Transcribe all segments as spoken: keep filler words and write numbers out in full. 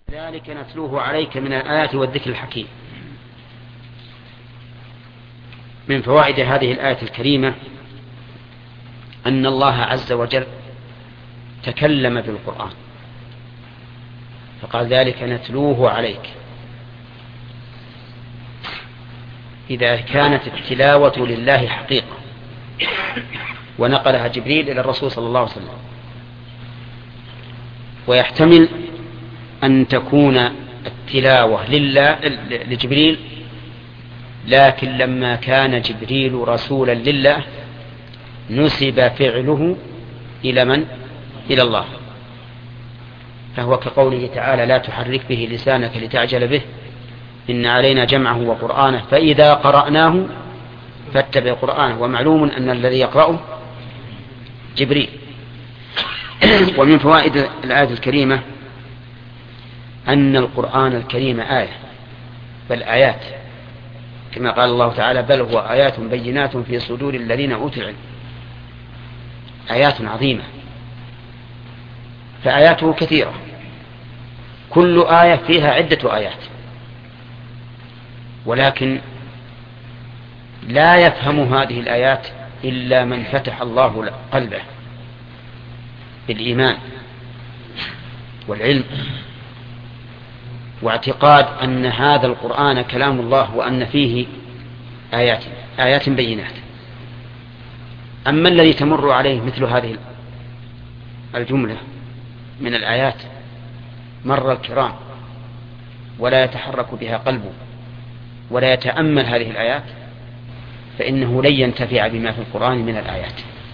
ذلك نتلوه عليك من الآيات والذكر الحكيم. من فوائد هذه الآية الكريمة أن الله عز وجل تكلم بالقرآن فقال ذلك نتلوه عليك. إذا كانت التلاوة لله حقيقة ونقلها جبريل إلى الرسول صلى الله عليه وسلم، ويحتمل أن تكون التلاوة لله لجبريل، لكن لما كان جبريل رسولا لله نسب فعله إلى من؟ إلى الله، فهو كقوله تعالى لا تحرك به لسانك لتعجل به إن علينا جمعه وقرآنه فإذا قرأناه فاتبع قرآنه. ومعلوم أن الذي يقرأه جبريل. ومن فوائد الآية الكريمة أن القرآن الكريم آية، بل آيات، كما قال الله تعالى بل هو آيات بينات في صدور الذين أوتوا العلم. آيات عظيمة، فآياته كثيرة، كل آية فيها عدة آيات، ولكن لا يفهم هذه الآيات إلا من فتح الله قلبه بالإيمان والعلم واعتقاد أن هذا القرآن كلام الله وأن فيه آيات آيات بينات. أما الذي تمر عليه مثل هذه الجملة من الآيات مر الكرام ولا يتحرك بها قلبه ولا يتأمل هذه الآيات، فإنه لن ينتفع بما في القرآن من الآيات.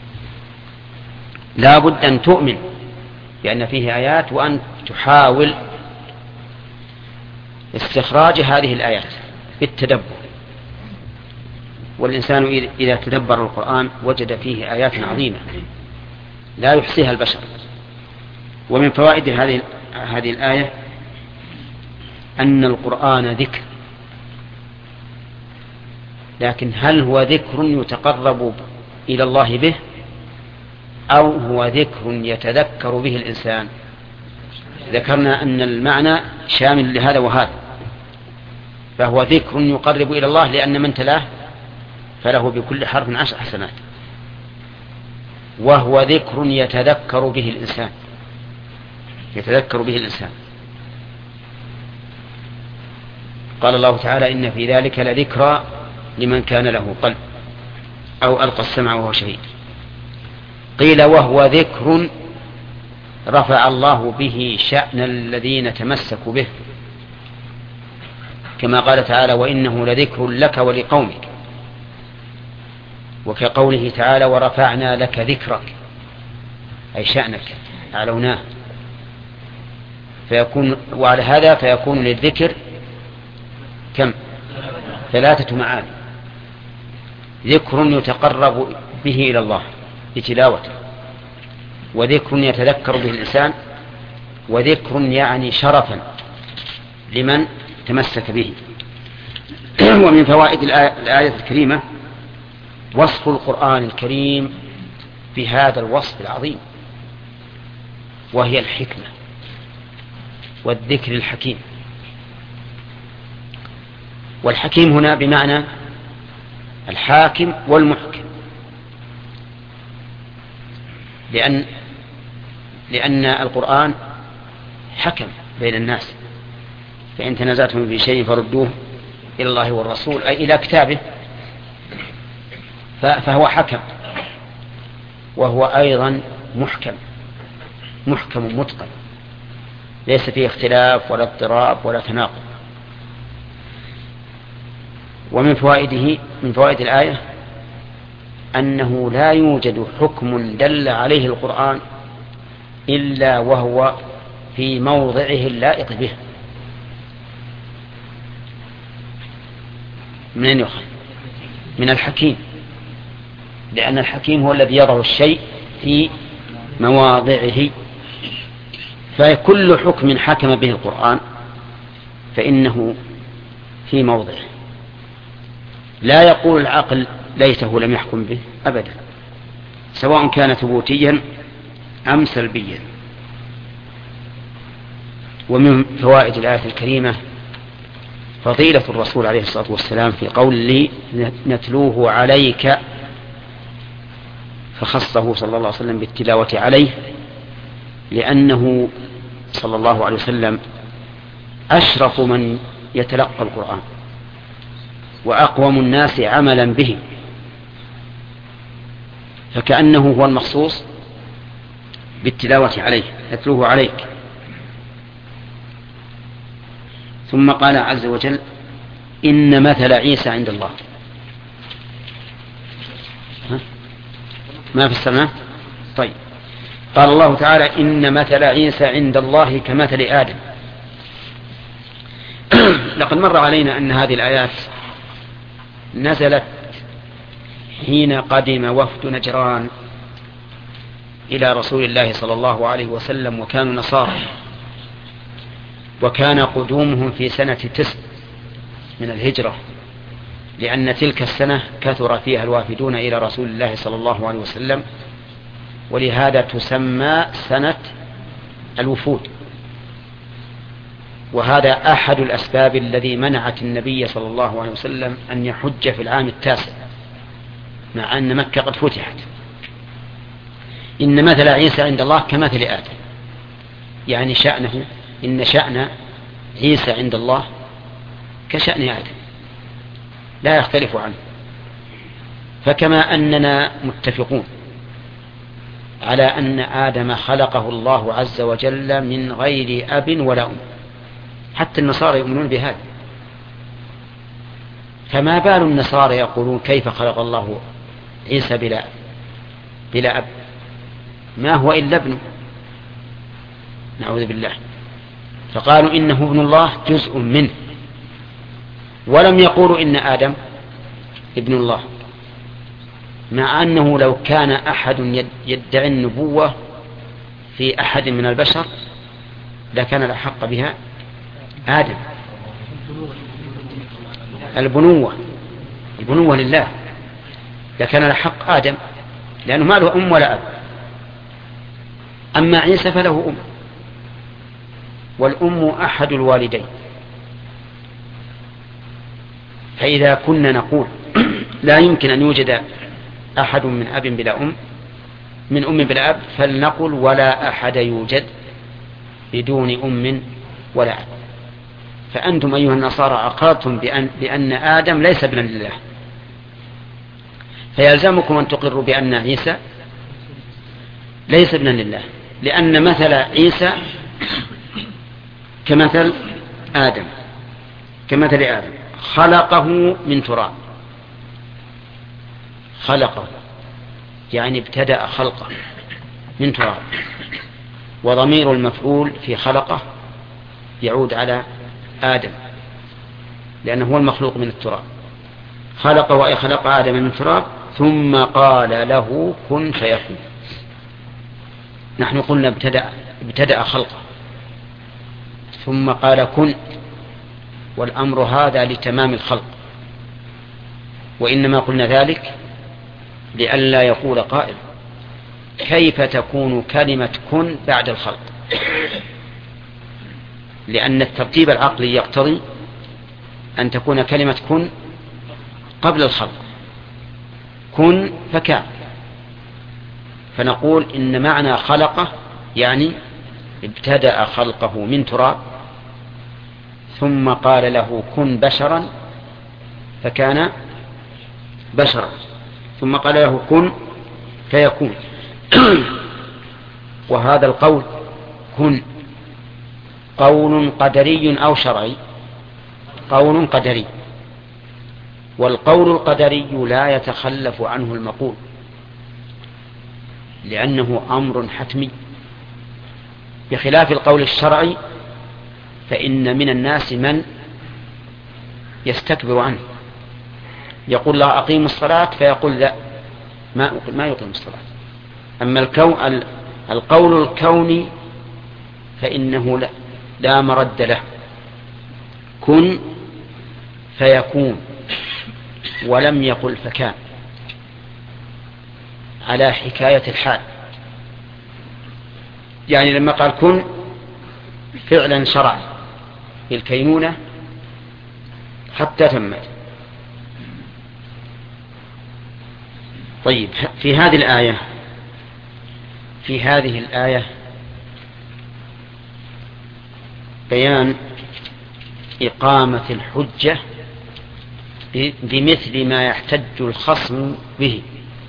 لا بد أن تؤمن بأن فيه آيات وأن تحاول استخراج هذه الآيات بالتدبر. والإنسان إذا تدبر القرآن وجد فيه آيات عظيمة لا يحصيها البشر. ومن فوائد هذه هذه الآية أن القرآن ذكر، لكن هل هو ذكر يتقرب إلى الله به أو هو ذكر يتذكر به الإنسان؟ ذكرنا أن المعنى شامل لهذا وهذا، فهو ذكر يقرب إلى الله لأن من تلاه فله بكل حرف عشر حسنات، وهو ذكر يتذكر به الإنسان يتذكر به الإنسان. قال الله تعالى إن في ذلك لذكرى لمن كان له قلب أو ألقى السمع وهو شهيد. قيل وهو ذكر رفع الله به شأن الذين تمسكوا به، كما قال تعالى وإنه لذكر لك ولقومك، وكقوله تعالى ورفعنا لك ذكرك أي شأنك علوناه. فيكون وعلى هذا فيكون للذكر كم؟ ثلاثة معاني: ذكر يتقرب به إلى الله بتلاوته، وذكر يتذكر به الإنسان، وذكر يعني شرفا لمن تمسك به. ومن فوائد الآية الكريمة وصف القرآن الكريم بهذا الوصف العظيم، وهي الحكمة والذكر الحكيم. والحكيم هنا بمعنى الحاكم والمحكم، لأن لأن القرآن حكم بين الناس، فإن تنازعتم في شيء فردوه إلى الله والرسول أي إلى كتابه، فهو حكم، وهو أيضا محكم محكم متقن ليس فيه اختلاف ولا اضطراب ولا تناقض. ومن فوائده من فوائد الآية أنه لا يوجد حكم دل عليه القرآن إلا وهو في موضعه اللائق به. من أين يؤخذ؟ من الحكيم، لأن الحكيم هو الذي يضع الشيء في مواضعه. فكل حكم حكم به القرآن فإنه في موضعه، لا يقول العقل ليته لم يحكم به أبدا، سواء كان ثبوتيا أم سلبيا. ومن فوائد الآية الكريمة فضيلة الرسول عليه الصلاة والسلام في قول نتلوه عليك، فخصه صلى الله عليه وسلم بالتلاوة عليه، لأنه صلى الله عليه وسلم أشرف من يتلقى القرآن وأقوم الناس عملا به، فكأنه هو المخصوص بالتلاوة عليه، نتلوه عليك. ثم قال عز وجل إن مثل عيسى عند الله. ها؟ ما في السماء؟ طيب. قال الله تعالى إن مثل عيسى عند الله كمثل آدم. لقد مر علينا أن هذه الآيات نزلت حين قدم وفد نجران إلى رسول الله صلى الله عليه وسلم، وكانوا نصارى، وكان قدومهم في سنة تسع من الهجرة، لأن تلك السنة كثر فيها الوافدون إلى رسول الله صلى الله عليه وسلم، ولهذا تسمى سنة الوفود. وهذا أحد الأسباب الذي منعت النبي صلى الله عليه وسلم أن يحج في العام التاسع، مع أن مكة قد فتحت. إن مثل عيسى عند الله كمثل آدم، يعني شأنه إن شأن عيسى عند الله كشأن آدم لا يختلف عنه. فكما أننا متفقون على أن آدم خلقه الله عز وجل من غير أب ولا أم، حتى النصارى يؤمنون بهذا، فما بال النصارى يقولون كيف خلق الله عيسى بلا بلا أب؟ ما هو إلا ابنه، نعوذ بالله. فقالوا إنه ابن الله جزء منه، ولم يقولوا إن آدم ابن الله، مع أنه لو كان أحد يدعي النبوة في أحد من البشر لكان الأحق بها آدم. البنوة البنوة لله، لكان الحق آدم، لأنه ما له أم ولا أب. أما عيسى فله أم، والأم أحد الوالدين. فإذا كنا نقول لا يمكن أن يوجد أحد من أب بلا أم من أم بلا أب، فلنقل ولا أحد يوجد بدون أم ولا أب. فأنتم أيها النصارى أقررتم بأن, بأن آدم ليس ابنا لله، فيلزمكم أن تقروا بأن عيسى ليس ابنا لله، لأن مثل عيسى كمثل آدم كمثل آدم خلقه من تراب. خلقه يعني ابتدأ خلقه من تراب، وضمير المفعول في خلقه يعود على آدم، لأنه هو المخلوق من التراب. خلقه وأي خلق آدم من تراب ثم قال له كن فيكون. نحن قلنا ابتدأ, ابتدأ خلقه ثم قال كن، والأمر هذا لتمام الخلق، وإنما قلنا ذلك لئلا يقول قائل كيف تكون كلمة كن بعد الخلق، لأن الترتيب العقلي يقتضي أن تكون كلمة كن قبل الخلق، كن فكان. فنقول إن معنى خلقه يعني ابتدأ خلقه من تراب ثم قال له كن بشرا فكان بشرا، ثم قال له كن فيكون. وهذا القول كن قول قدري أو شرعي؟ قول قدري، والقول القدري لا يتخلف عنه المقول، لأنه أمر حتمي، بخلاف القول الشرعي فإن من الناس من يستكبر عنه، يقول لا أقيم الصلاة فيقول لا ما ما يقيم الصلاة. أما الكون القول الكوني فإنه لا, لا مرد له، كن فيكون، ولم يقل فكان على حكاية الحال. يعني لما قال كن فعلا شرع في الكينونة حتى تمت. طيب، في هذه الآية في هذه الآية بيان إقامة الحجة بمثل ما يحتج الخصم به،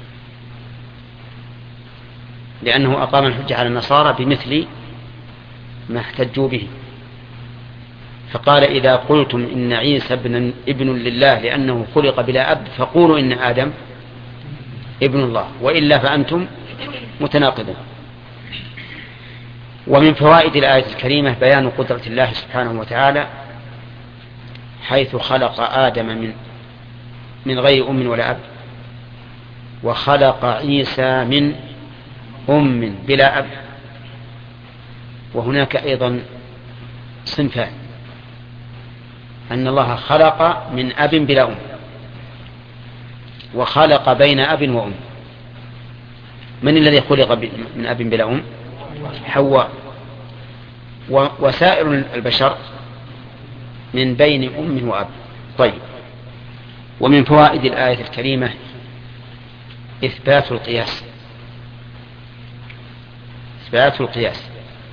لأنه أقام الحجة على النصارى بمثل ما احتجوا به، فقال إذا قلتم إن عيسى ابن, ابن لله لأنه خلق بلا أب فقولوا إن آدم ابن الله، وإلا فأنتم متناقضون. ومن فوائد الآية الكريمة بيان قدرة الله سبحانه وتعالى، حيث خلق آدم من من غير أم ولا أب، وخلق عيسى من أم بلا أب. وهناك أيضا صنفان، أن الله خلق من أب بلا أم، وخلق بين أب وأم. من الذي خلق من أب بلا أم؟ حواء. وسائر البشر من بين أم وأب. طيب، ومن فوائد الآية الكريمة إثبات القياس. إثبات القياس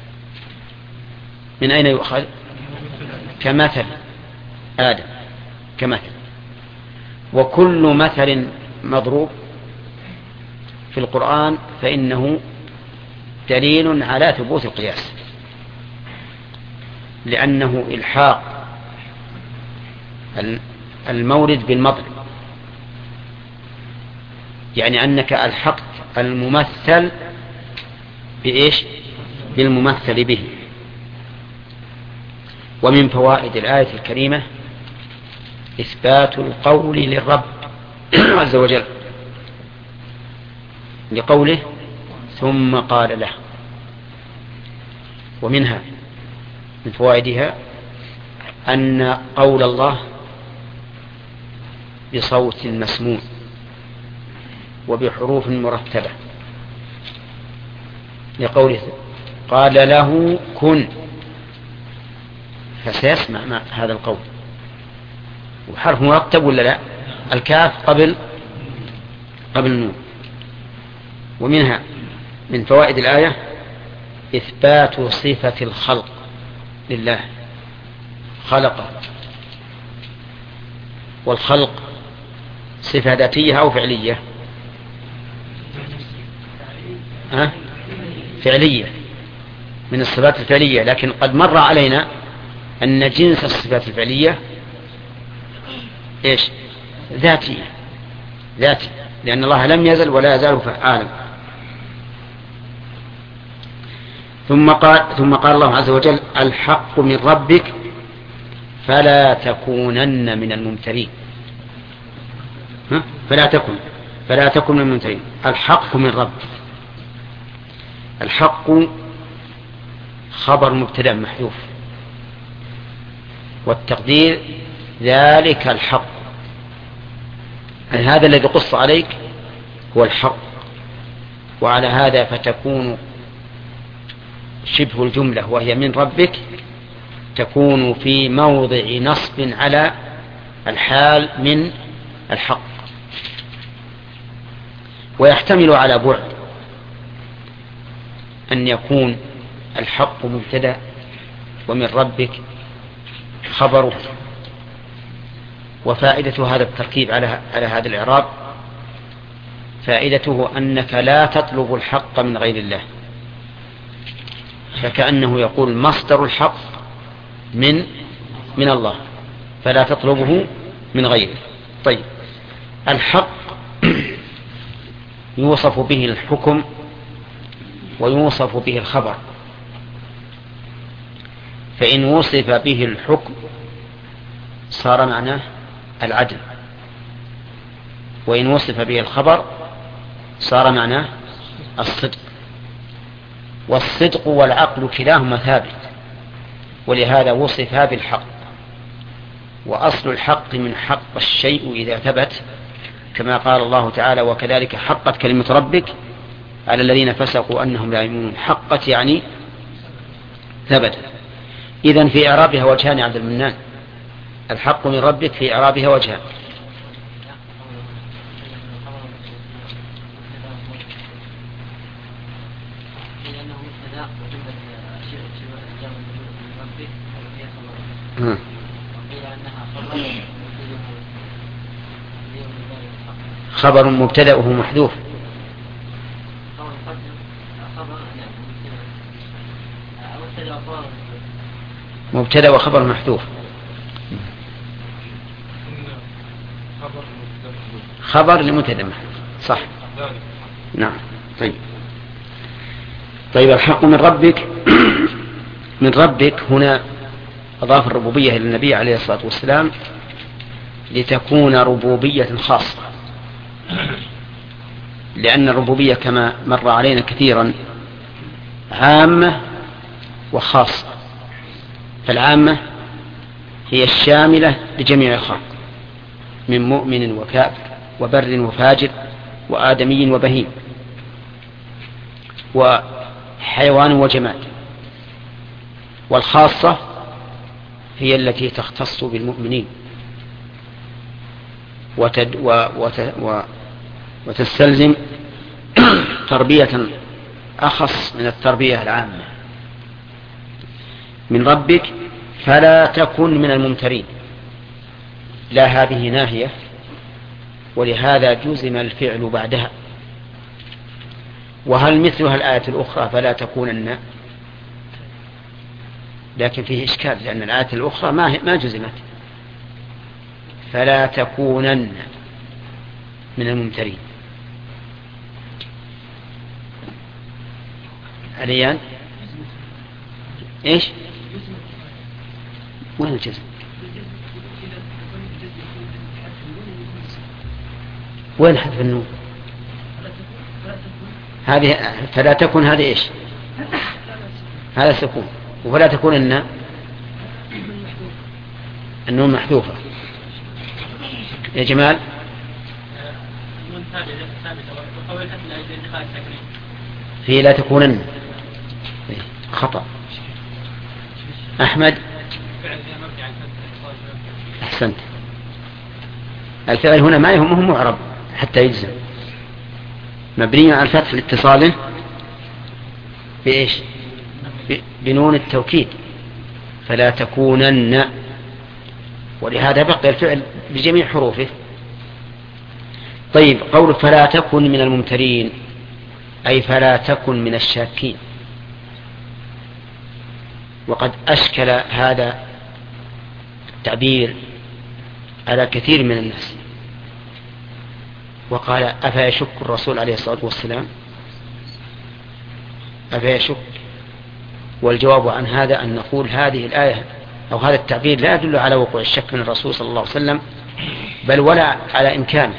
من أين يؤخذ؟ كمثل آدم، كمثل. وكل مثل مضروب في القرآن فإنه دليل على ثبوت القياس، لأنه إلحاق المورد بالمضرب، يعني أنك ألحقت الممثل بإيش؟ بالممثل به. ومن فوائد الآية الكريمة إثبات القول للرب عز وجل، لقوله ثم قال له. ومنها من فوائدها أن قول الله بصوت مسموع وبحروف مرتبة، لقوله قال له كن، فسيسمع مع هذا القول. وحرف مرتب ولا لا؟ الكاف قبل قبل النون. ومنها من فوائد الآية إثبات صفة الخلق لله، خلق. والخلق صفة ذاتية أو فعلية؟ ها؟ فعلية، من الصفات الفعلية. لكن قد مر علينا أن جنس الصفات الفعلية إيش؟ ذاتية، ذاتي، لأن الله لم يزل ولا يزال فعالا. ثم قال ثم قال الله عز وجل الحق من ربك فلا تكونن من الممترين. ها؟ فلا تكن فلا تكن من الممترين. الحق من ربك، الحق خبر مبتدأ محذوف، والتقدير ذلك الحق، هذا الذي قص عليك هو الحق. وعلى هذا فتكون شبه الجملة وهي من ربك تكون في موضع نصب على الحال من الحق، ويحتمل على بعد أن يكون الحق مبتدأ ومن ربك خبره. وفائدة هذا التركيب على على هذا الإعراب فائدته أنك لا تطلب الحق من غير الله، فكأنه يقول مصدر الحق من من الله، فلا تطلبه من غيره. طيب، الحق يوصف به الحكم ويوصف به الخبر، فإن وصف به الحكم صار معناه العدل، وإن وصف به الخبر صار معناه الصدق. والصدق والعقل كلاهما ثابت، ولهذا وصف بالحق. وأصل الحق من حق الشيء إذا ثبت، كما قال الله تعالى وكذلك حقت كلمة ربك على الذين فسقوا أنهم لا يؤمنون. حقت يعني ثبت. إذن في إعرابها وجهان يا عبد المنان. الحق من ربك في إعرابها وجهان. خبر مبتدأه محذوف. مبتدأ وخبر محذوف. خبر لمبتدأ محذوف صح. نعم. طيب طيب الحق من ربك من ربك هنا أضاف الربوبية إلى النبي عليه الصلاة والسلام لتكون ربوبية خاصة، لأن الربوبية كما مر علينا كثيرا عامة وخاصة. فالعامة هي الشاملة لجميع الخلق من مؤمن وكافر وبر وفاجر وآدمي وبهيم وحيوان وجماد. والخاصة هي التي تختص بالمؤمنين وتد و وت و وتستلزم تربية أخص من التربية العامة. من ربك فلا تكن من الممترين، لا هذه ناهية، ولهذا جزم الفعل بعدها. وهل مثلها الآية الأخرى فلا تكونن؟ لكن فيه إشكال، لأن الآية الأخرى ما ما جزمت. فلا تكونن من الممترين. عليان إيش؟ وين الجزم؟ وين حذف النون؟ هذه فلا تكن، هذه إيش؟ هذا سكون. وفلا تكون إن النون محذوفة يا جمال. في لا تكونن خطأ. أحمد أحسنت. الفعل هنا ما يهمه معرب حتى يجزم، مبني على الفتح لاتصاله بإيش؟ بنون التوكيد. فلا تكونن، ولهذا بقي الفعل بجميع حروفه. طيب قول فلا تكن من الممترين أي فلا تكن من الشاكين. وقد أشكل هذا التعبير على كثير من الناس، وقال أفيشك الرسول عليه الصلاة والسلام؟ أفيشك؟ والجواب عن هذا أن نقول هذه الآية أو هذا التعبير لا يدل على وقوع الشك من الرسول صلى الله عليه وسلم، بل ولا على إمكانه،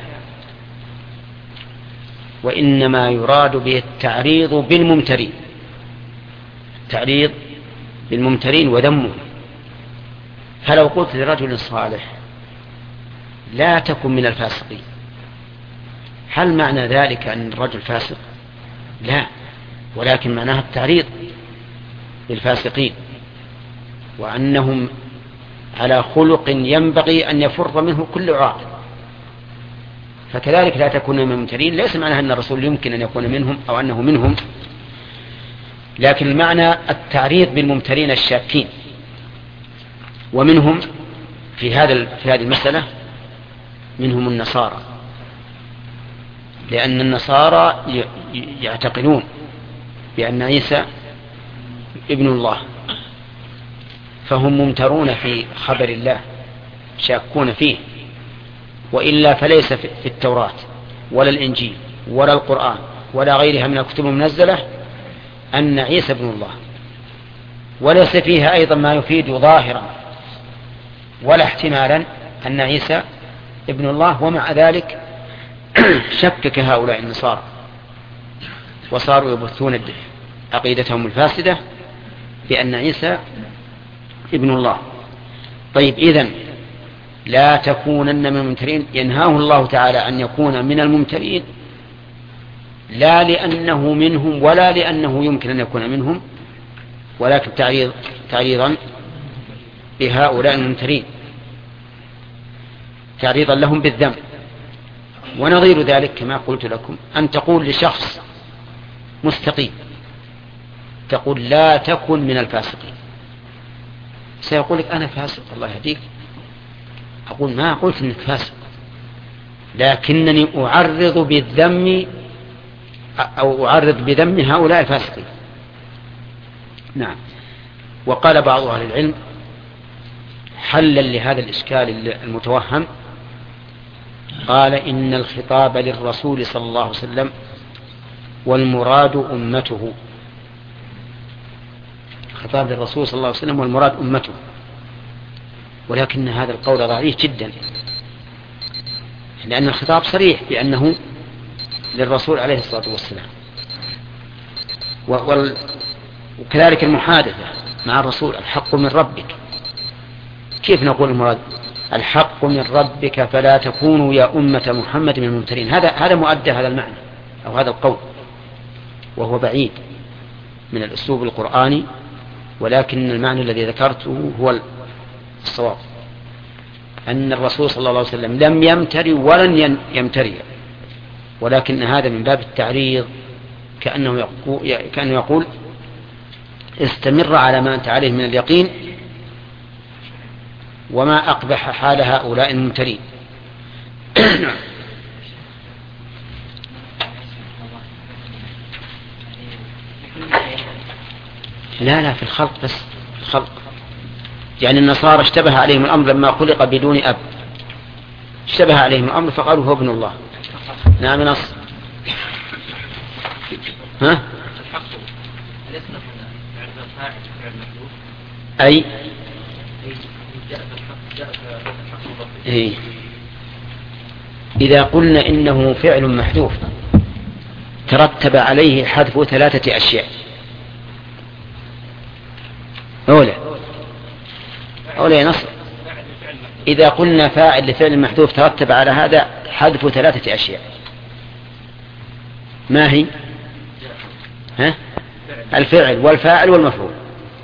وإنما يراد به التعريض بالممترين، التعريض بالممترين وذمه. فلو قلت لرجل صالح لا تكن من الفاسقين، هل معنى ذلك أن الرجل فاسق؟ لا، ولكن معناها التعريض للفاسقين وأنهم على خلق ينبغي أن يفر منه كل عاقل. فكذلك لا تكون من الممترين ليس معناها أن الرسول يمكن أن يكون منهم أو أنه منهم، لكن المعنى التعريض بالممترين الشاكين. ومنهم في هذا في هذه المسألة منهم النصارى، لأن النصارى يعتقدون بأن عيسى ابن الله، فهم ممترون في خبر الله شاكون فيه. وإلا فليس في التوراة ولا الإنجيل ولا القرآن ولا غيرها من الكتب المنزلة أن عيسى ابن الله، وليس فيها أيضا ما يفيد ظاهرا ولا احتمالا أن عيسى ابن الله. ومع ذلك شكك هؤلاء النصارى وصاروا يبثون عقيدتهم الفاسدة بأن عيسى ابن الله. طيب إذن لا تكونن من الممترين، ينهاه الله تعالى أن يكون من الممترين لا لأنه منهم ولا لأنه يمكن أن يكون منهم، ولكن تعريض تعريضا بهؤلاء الممترين تعريضا لهم بالذنب. ونظير ذلك كما قلت لكم أن تقول لشخص مستقيم تقول لا تكن من الفاسقين، سيقول لك أنا فاسق الله يهديك. أقول ما قلت أنك فاسق، لكنني أعرض بالذم أو أعرض بذم هؤلاء الفاسقين. نعم. وقال بعض أهل العلم حلا لهذا الإشكال المتوهم، قال إن الخطاب للرسول صلى الله عليه وسلم والمراد أمته. خطاب للرسول صلى الله عليه وسلم والمراد أمته، ولكن هذا القول ضعيف جدا، لأن الخطاب صريح بأنه للرسول عليه الصلاة والسلام. وكذلك المحادثة مع الرسول الحق من ربك، كيف نقول المراد الحق من ربك فلا تكونوا يا أمة محمد من الممترين؟ هذا هذا مؤدى هذا المعنى أو هذا القول، وهو بعيد من الأسلوب القرآني، ولكن المعنى الذي ذكرته هو الصواب، أن الرسول صلى الله عليه وسلم لم يمتري ولن يمتري، ولكن هذا من باب التعريض، كأنه يقول, كأنه يقول استمر على ما أنت عليه من اليقين وما أقبح حال هؤلاء الممترين. لا لا في الخلق بس، في الخلق. يعني النصارى اشتبه عليهم الأمر لما خلق بدون أب، اشتبه عليهم الأمر فقالوا هو ابن الله. نعم نص. ها؟ أي إيه؟ إذا قلنا إنه فعل محذوف ترتب عليه حذف ثلاثة أشياء. أولى أولى نص. إذا قلنا فاعل لفعل محذوف ترتب على هذا حذف ثلاثة أشياء، ما هي؟ ها؟ الفعل والفاعل والمفعول.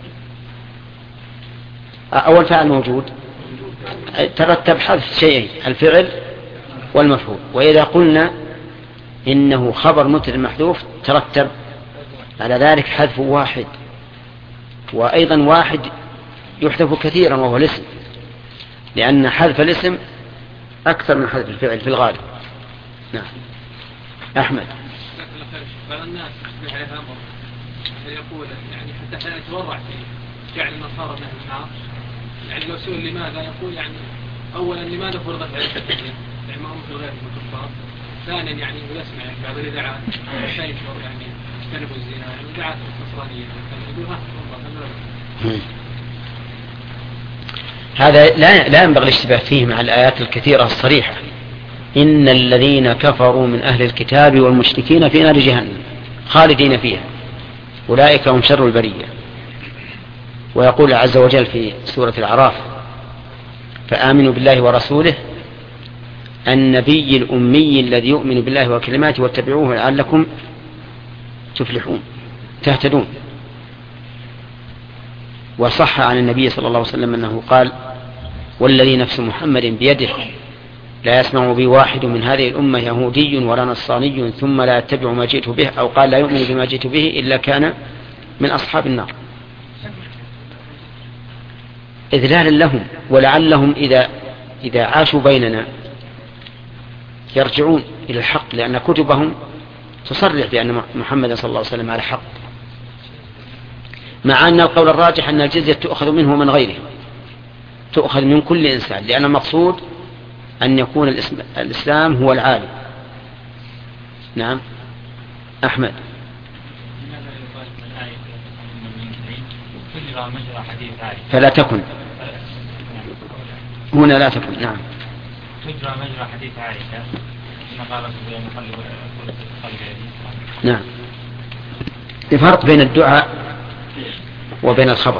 أول فاعل موجود ترتب حذف شيئين، الفعل والمفعول. وإذا قلنا إنه خبر مبتدأ محذوف ترتب على ذلك حذف واحد، وأيضا واحد يحذف كثيرا وهو الاسم، لأن حذف الاسم أكثر من حذف الفعل في الغالب. نعم. أحمد. بعض الناس عليها أمر يقول يعني حتى يتورع في جعل النصارى من أهل النار، يعني لو سئل لماذا يقول يعني أولا لماذا فرضت عليه التحريم؟ يعني ما هم في الغير من الكفار. ثانيا يعني يسمع يعني بعض الإذاعات عشان يشعر يعني اجتنبوا الزنا، يعني إذاعات النصرانية يقول ها والله. هذا لا لا ينبغي الاشتباه فيه مع الآيات الكثيرة الصريحة: إن الذين كفروا من أهل الكتاب والمشركين في نار جهنم خالدين فيها أولئك هم شر البرية. ويقول عز وجل في سورة الأعراف: فآمنوا بالله ورسوله النبي الأمي الذي يؤمن بالله وكلماته واتبعوه لعلكم تفلحون تهتدون. وصح عن النبي صلى الله عليه وسلم أنه قال: والذي نفس محمد بيده لا يسمع بي واحد من هذه الأمة يهودي ولا نصراني ثم لا يتبع ما جئت به، أو قال لا يؤمن بما جئت به إلا كان من أصحاب النار، إذلالا لهم، ولعلهم إذا إذا عاشوا بيننا يرجعون إلى الحق، لأن كتبهم تصرح بأن محمد صلى الله عليه وسلم على حق، مع أن القول الراجح أن الجزية تؤخذ منه ومن غيره، تؤخذ من كل إنسان، لأن المقصود أن يكون الإسلام هو العالم. نعم. أحمد. فلا تكن هنا لا تكن. نعم. تجرى مجرى حديث عائشة إن قالت نعم. الفرق بين الدعاء وبين الخبر،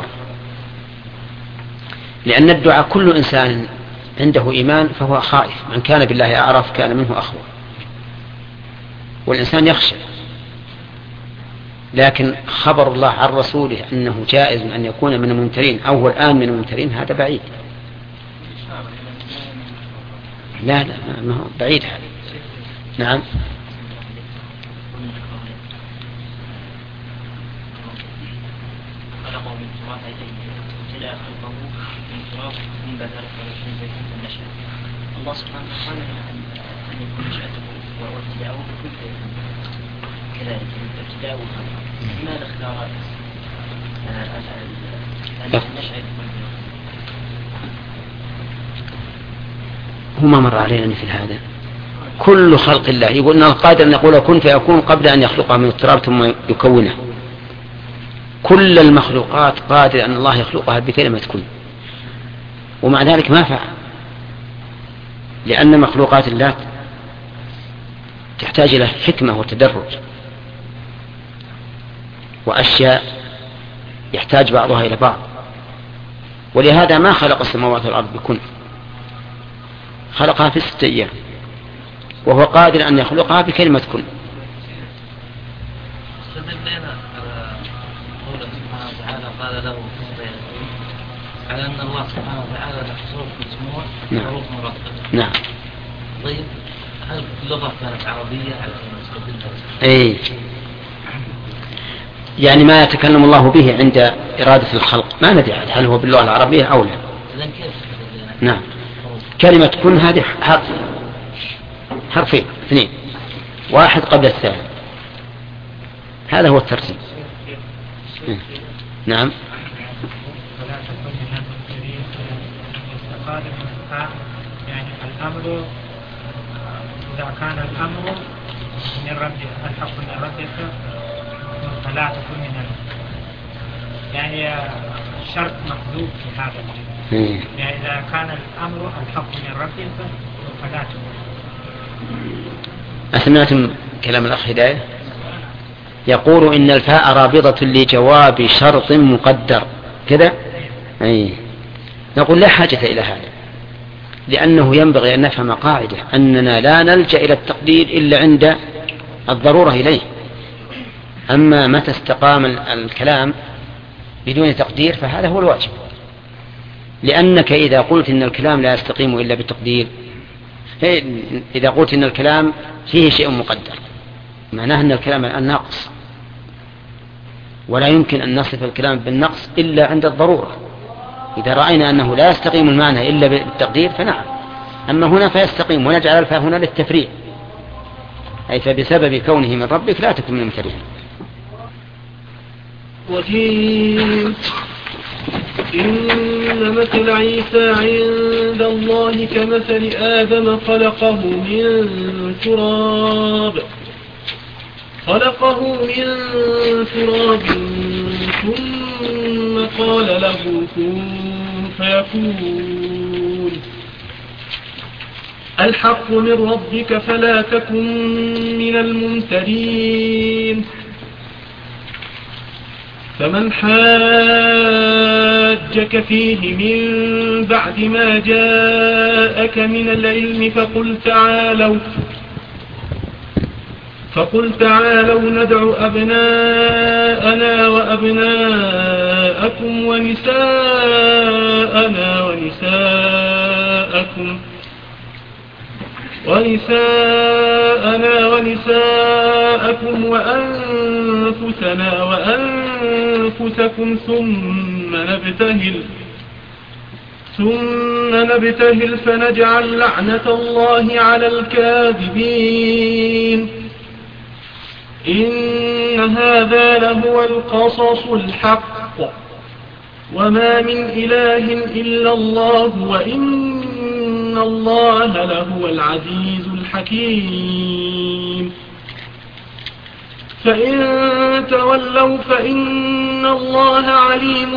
لأن الدعاء كل إنسان عنده إيمان فهو خائف، من كان بالله أعرف كان منه أخوة، والإنسان يخشى لكن خبر الله عن رسوله أنه جائز أن يكون من الممترين أو هو الآن من الممترين هذا بعيد. لا لا ما هو بعيد هذا. نعم. الله سبحانه وتعالى أن يكون نشأته وابتداؤه كذلك ابتداؤه. لماذا اختار النشأة؟ هو ما مر علينا مثل هذا. كل خلق الله يقول إن القادر أن يقول كن فيكون قبل أن يخلقها من التراب ثم يكونه. كل المخلوقات قادر أن الله يخلقها بكلمة كن، ومع ذلك ما فعل، لأن مخلوقات الله تحتاج إلى حكمة وتدرج وأشياء يحتاج بعضها إلى بعض، ولهذا ما خلق السماوات والأرض بكن، خلقها في ستة أيام، وهو قادر أن يخلقها بكلمة كن. قال له على أن الله سبحانه وتعالى محصور في السموع حروف مرتبة. نعم. طيب هل اللغة كانت عربية على أن نستخدمها؟ إيه يعني ما يتكلم الله به عند إرادة الخلق ما ندري هل هو باللغة العربية أو لا. إذن كيف؟ نعم. كلمة كن هذه حرف حرفين اثنين واحد قبل الثاني، هذا هو الترتيب. نعم. يعني الأمر إذا كان الأمر من ربك الحق من ربك فلا تكن من ربك، يعني الشرط محذوف في هذا الجزء. يعني إذا كان الأمر الحق من ربك فلا تكن. أسمعتم كلام الأخ هداية يقول إن الفاء رابطة لجواب شرط مقدر كذا. أي نقول لا حاجة إلى هذا، لأنه ينبغي أن نفهم قاعدة أننا لا نلجأ إلى التقدير إلا عند الضرورة إليه. أما متى استقام الكلام بدون تقدير فهذا هو الواجب، لأنك إذا قلت إن الكلام لا يستقيم إلا بالتقدير، إذا قلت إن الكلام فيه شيء مقدر معناه أن الكلام الآن ناقص، ولا يمكن أن نصف الكلام بالنقص إلا عند الضرورة. إذا رأينا أنه لا يستقيم المعنى إلا بالتقدير فنعم، أما هنا فيستقيم، ونجعل الفاء هنا للتفريع، أي فبسبب كونه من ربك لا تكن من الممترين. وجيم إن مثل عيسى عند الله كمثل آدم خلقه من تراب خلقه من تراب ثم قال له كن فيكون. الحق من ربك فلا تكن من الممترين. فمن حاجك فيه من بعد ما جاءك من العلم فقل تعالوا فقل تعالوا ندع أبناءنا وأبناءكم ونساءنا ونساءكم ونساءنا ونساءكم وأنفسنا وأنفسكم ثم نبتهل ثم نبتهل فنجعل لعنة الله على الكاذبين. إن هذا لهو القصص الحق وما من إله إلا الله وإن الله لهو العزيز الحكيم. فإن تولوا فإن الله عليم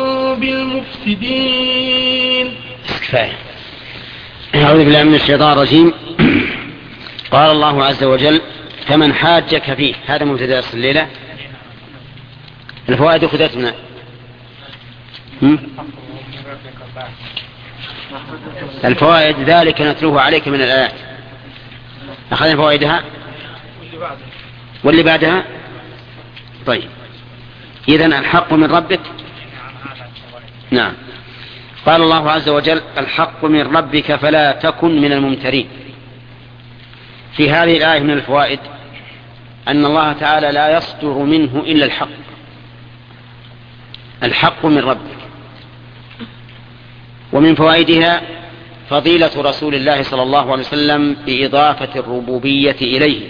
بالمفسدين. كفاية. أعوذ بالله من الشيطان الرجيم. قال الله عز وجل فمن حاجك فيه، هذا مبتدأ الليلة. الفوائد أخذتنا الفوائد ذلك نتلوه عليك من الآيات. أخذنا فوائدها واللي بعدها طيب، إذن الحق من ربك. نعم. قال الله عز وجل: الحق من ربك فلا تكن من الممترين. في هذه الآية من الفوائد أن الله تعالى لا يصدر منه إلا الحق. الحق من ربك. ومن فوائدها فضيلة رسول الله صلى الله عليه وسلم بإضافة الربوبية إليه،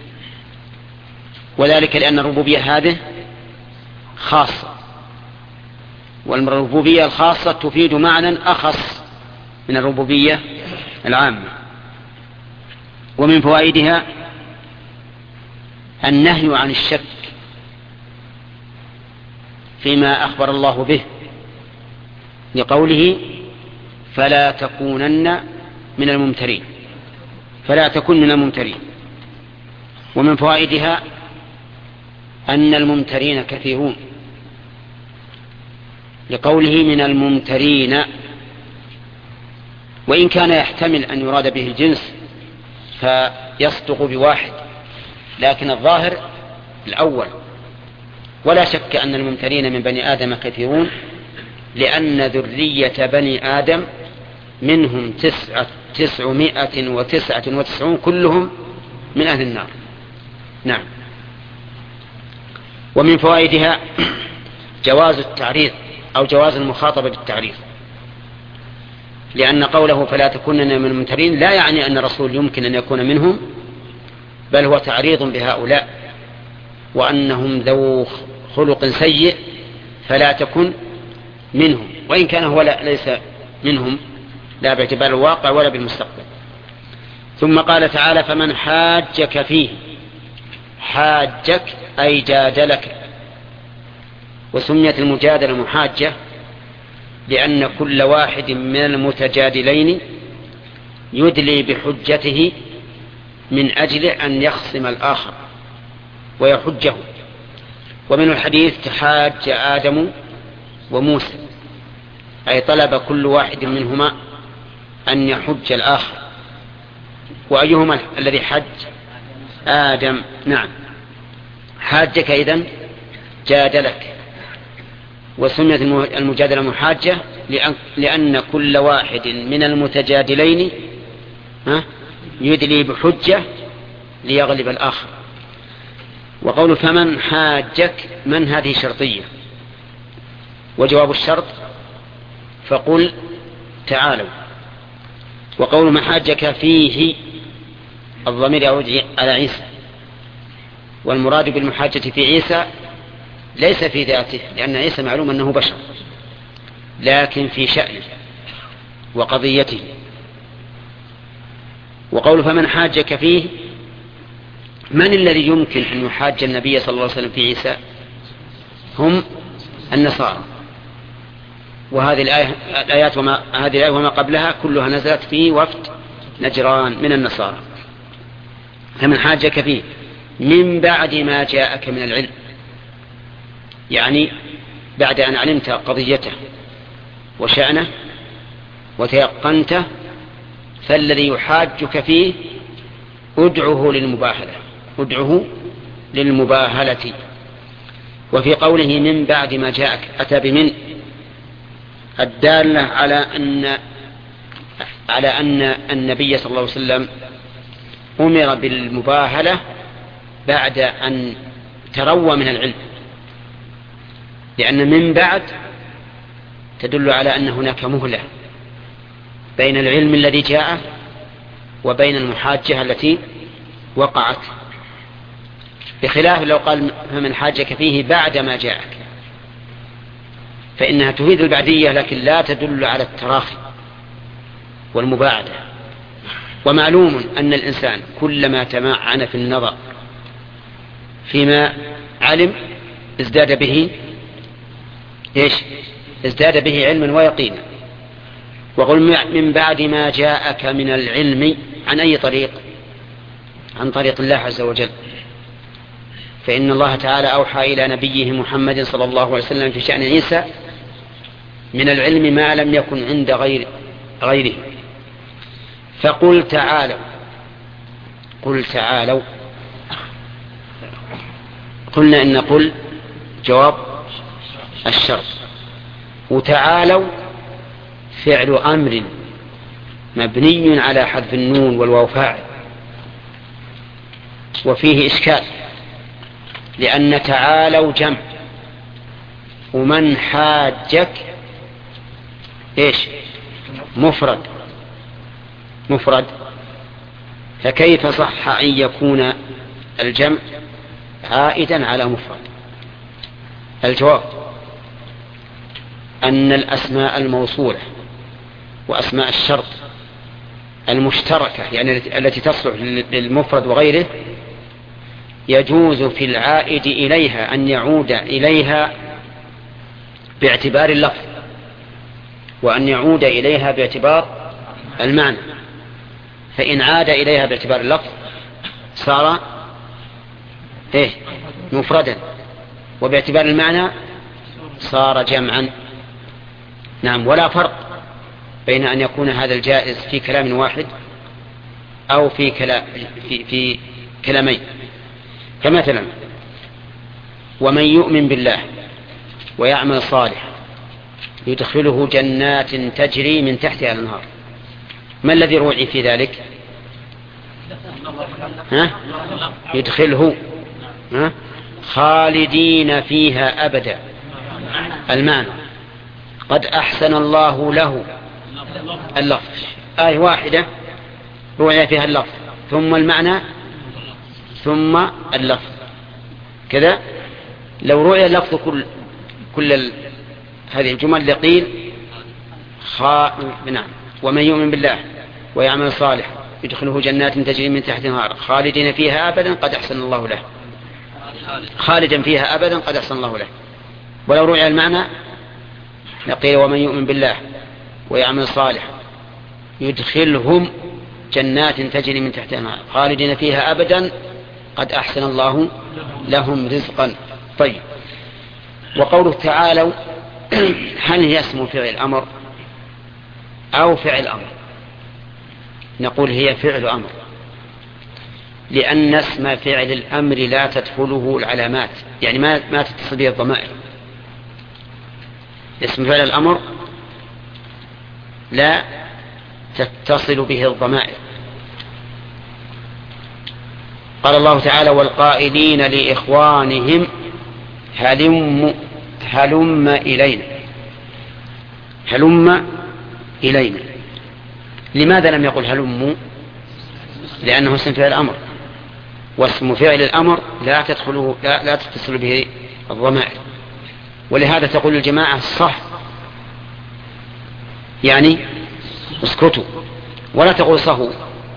وذلك لأن الربوبية هذه خاصة، والربوبية الخاصة تفيد معنى أخص من الربوبية العامة. ومن فوائدها النهي عن الشك فيما أخبر الله به، لقوله: فلا تكونن من الممترين، فلا تكن من الممترين. ومن فوائدها أن الممترين كثيرون، لقوله: من الممترين، وإن كان يحتمل أن يراد به الجنس فيصدق بواحد، لكن الظاهر الأول. ولا شك أن الممترين من بني آدم كثيرون، لأن ذرية بني آدم منهم تسعة تسعمائة وتسعة وتسعون كلهم من أهل النار. نعم. ومن فوائدها جواز التعريض أو جواز المخاطبة بالتعريض، لأن قوله فلا تكونن من الممترين لا يعني أن الرسول يمكن أن يكون منهم، بل هو تعريض بهؤلاء وأنهم ذو خلق سيء، فلا تكن منهم، وإن كان هو ليس منهم لا باعتبار الواقع ولا بالمستقبل. ثم قال تعالى: فمن حاجك فيه. حاجك أي جادلك. وسميت المجادلة محاجة لأن كل واحد من المتجادلين يدلي بحجته من أجل أن يخصم الآخر ويحجه. ومن الحديث: تحاج آدم وموسى، أي طلب كل واحد منهما أن يحج الآخر. وأيهما الذي حج؟ آدم. نعم. حاجك إذن جادلك. وسميت المجادلة محاجة لأن كل واحد من المتجادلين يدلي بحجة ليغلب الآخر. وقول فمن حاجك، من هذه شرطية، وجواب الشرط فقل تعالوا. وقول من حاجك فيه الضمير يعود على عيسى، والمراد بالمحاجة في عيسى ليس في ذاته، لأن عيسى معلوم أنه بشر، لكن في شأنه وقضيته. وقول فمن حاجك فيه، من الذي يمكن أن يحاج النبي صلى الله عليه وسلم في عيسى؟ هم النصارى. وهذه الآية الآيات وما هذه الآية وما قبلها كلها نزلت في وفد نجران من النصارى. فمن حاجك فيه من بعد ما جاءك من العلم، يعني بعد أن علمت قضيته وشأنه وتيقنته، فالذي يحاجك فيه ادعه للمباهلة، ادعه للمباهلة. وفي قوله من بعد ما جاءك أتى بمن الدالة على أن على أن النبي صلى الله عليه وسلم أمر بالمباهلة بعد أن تروى من العلم، لأن من بعد تدل على أن هناك مهلة بين العلم الذي جاء وبين المحاجة التي وقعت، بخلاف لو قال فمن حاجك فيه بعد ما جاءك، فإنها تفيد البعدية لكن لا تدل على التراخي والمباعدة. ومعلوم أن الإنسان كلما تمعن في النظر فيما علم ازداد به إيش؟ ازداد به علما ويقينا. وقل من بعد ما جاءك من العلم، عن أي طريق؟ عن طريق الله عز وجل. فإن الله تعالى أوحى إلى نبيه محمد صلى الله عليه وسلم في شأن عيسى من العلم ما لم يكن عند غير غيره. فقل تعالوا، قل تعالوا، قلنا إن قل جواب الشرط. وتعالوا فعل أمر مبني على حذف النون والواو فاعل، وفيه إشكال لأن تعالوا جمع، ومن حاجك إيش مفرد مفرد فكيف صح أن يكون الجمع عائدا على مفرد؟ الجواب أن الأسماء الموصولة وأسماء الشرط المشتركة يعني التي تصلح للمفرد وغيره يجوز في العائد إليها أن يعود إليها باعتبار اللفظ، وأن يعود إليها باعتبار المعنى. فإن عاد إليها باعتبار اللفظ صار إيه مفردا، وباعتبار المعنى صار جمعا. نعم. ولا فرق بين أن يكون هذا الجائز في كلام واحد أو في, كلام في, في كلامين. كمثلا ومن يؤمن بالله ويعمل صالحا يدخله جنات تجري من تحتها الأنهار. ما الذي روعي في ذلك؟ ها؟ يدخله ها؟ خالدين فيها أبدا. المعنى قد أحسن الله له اللفظ، آية واحدة روعي فيها اللفظ ثم المعنى ثم اللفظ كذا. لو روعي اللفظ كل كل ال... هذه الجمل لقيل خا... نعم ومن يؤمن بالله ويعمل صالح يدخله جنات تجري من تحتها الأنهار خالدين فيها أبدا قد أحسن الله له، خالدا فيها أبدا قد أحسن الله له. ولو روعي المعنى لقيل ومن يؤمن بالله ويعمل صالح يدخلهم جنات تجري من تحتها الأنهار خالدين فيها أبدا قد أحسن الله لهم رزقا. طيب. وقوله تعالوا هل هي اسم فعل الأمر أو فعل أمر؟ نقول هي فعل أمر، لأن اسم فعل الأمر لا تدخله العلامات، يعني ما ما تتصل به الضمائر. اسم فعل الأمر لا تتصل به الضمائر. قال الله تعالى والقائلين لإخوانهم هلم هلم إلينا هلم إلينا. لماذا لم يقل هلم؟ لأنه اسم فعل الأمر، واسم فعل الأمر لا تدخله لا, لا تتصل به الضمائر. ولهذا تقول الجماعة صح يعني اسكتوا، ولا تقول صهوا،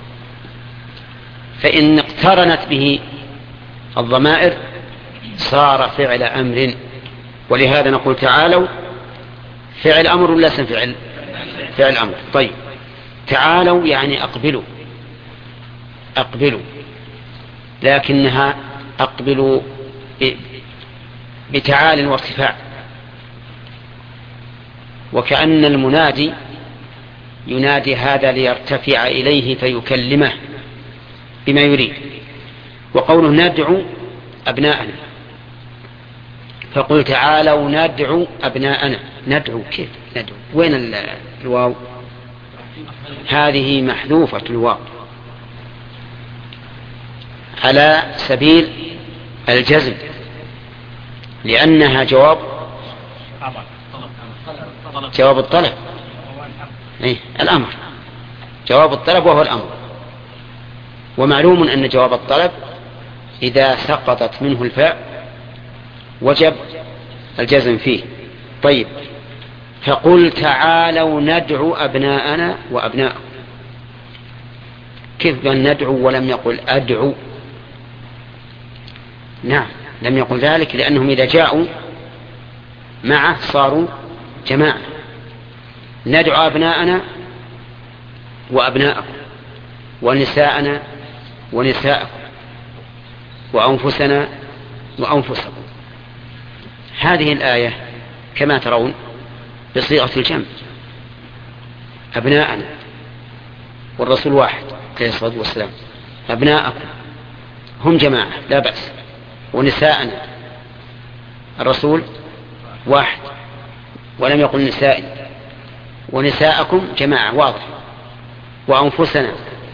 فإن اقترنت به الضمائر صار فعل أمر. ولهذا نقول تعالوا فعل أمر ولا اسم فعل فعل أمر. طيب. تعالوا يعني أقبلوا أقبلوا، لكنها أقبلوا بتعال وارتفاع، وكأن المنادي ينادي هذا ليرتفع إليه فيكلمه بما يريد. وقوله ندعو أبناءنا، فقل تعالوا ندعو أبناءنا. ندعو كيف ندعو؟ وين الواو؟ هذه محذوفة الواو على سبيل الجزم، لأنها جواب جواب الطلب. إيه الأمر جواب الطلب وهو الأمر. ومعلوم أن جواب الطلب إذا سقطت منه الفاء وجب الجزم فيه. طيب. فقل تعالوا ندعو أبناءنا وأبناءكم. كيف قال ندعو ولم يقل أدعو؟ نعم لم يقل ذلك لأنهم إذا جاءوا معه صاروا جماعة. ندعو أبناءنا وأبناءكم ونساءنا ونساءكم وأنفسنا وأنفسكم. هذه الآية كما ترون بصيغة الجمع، أبناءنا والرسول واحد عليه الصلاة والسلام، أبناءكم هم جماعة لا بأس، ونساءنا الرسول واحد، ولم يقل نسائي، ونساءكم جماعة واضح، وأنفسنا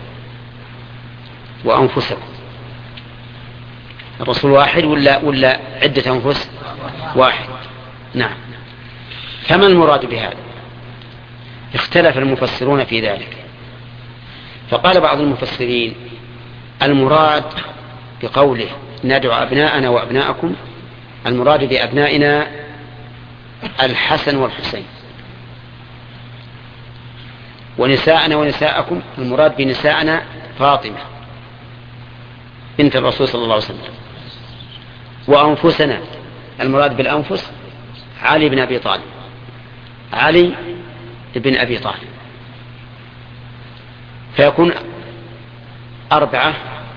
وأنفسكم. الرسول واحد ولا ولا عدة أنفس؟ واحد. نعم. فما المراد بهذا؟ اختلف المفسرون في ذلك، فقال بعض المفسرين المراد بقوله ندعو أبناءنا وأبناءكم، المراد بأبنائنا الحسن والحسين، ونساءنا ونساءكم المراد بنساءنا فاطمة بنت الرسول صلى الله عليه وسلم، وأنفسنا المراد بالأنفس علي بن أبي طالب، علي بن أبي طالب، فيكون أربعة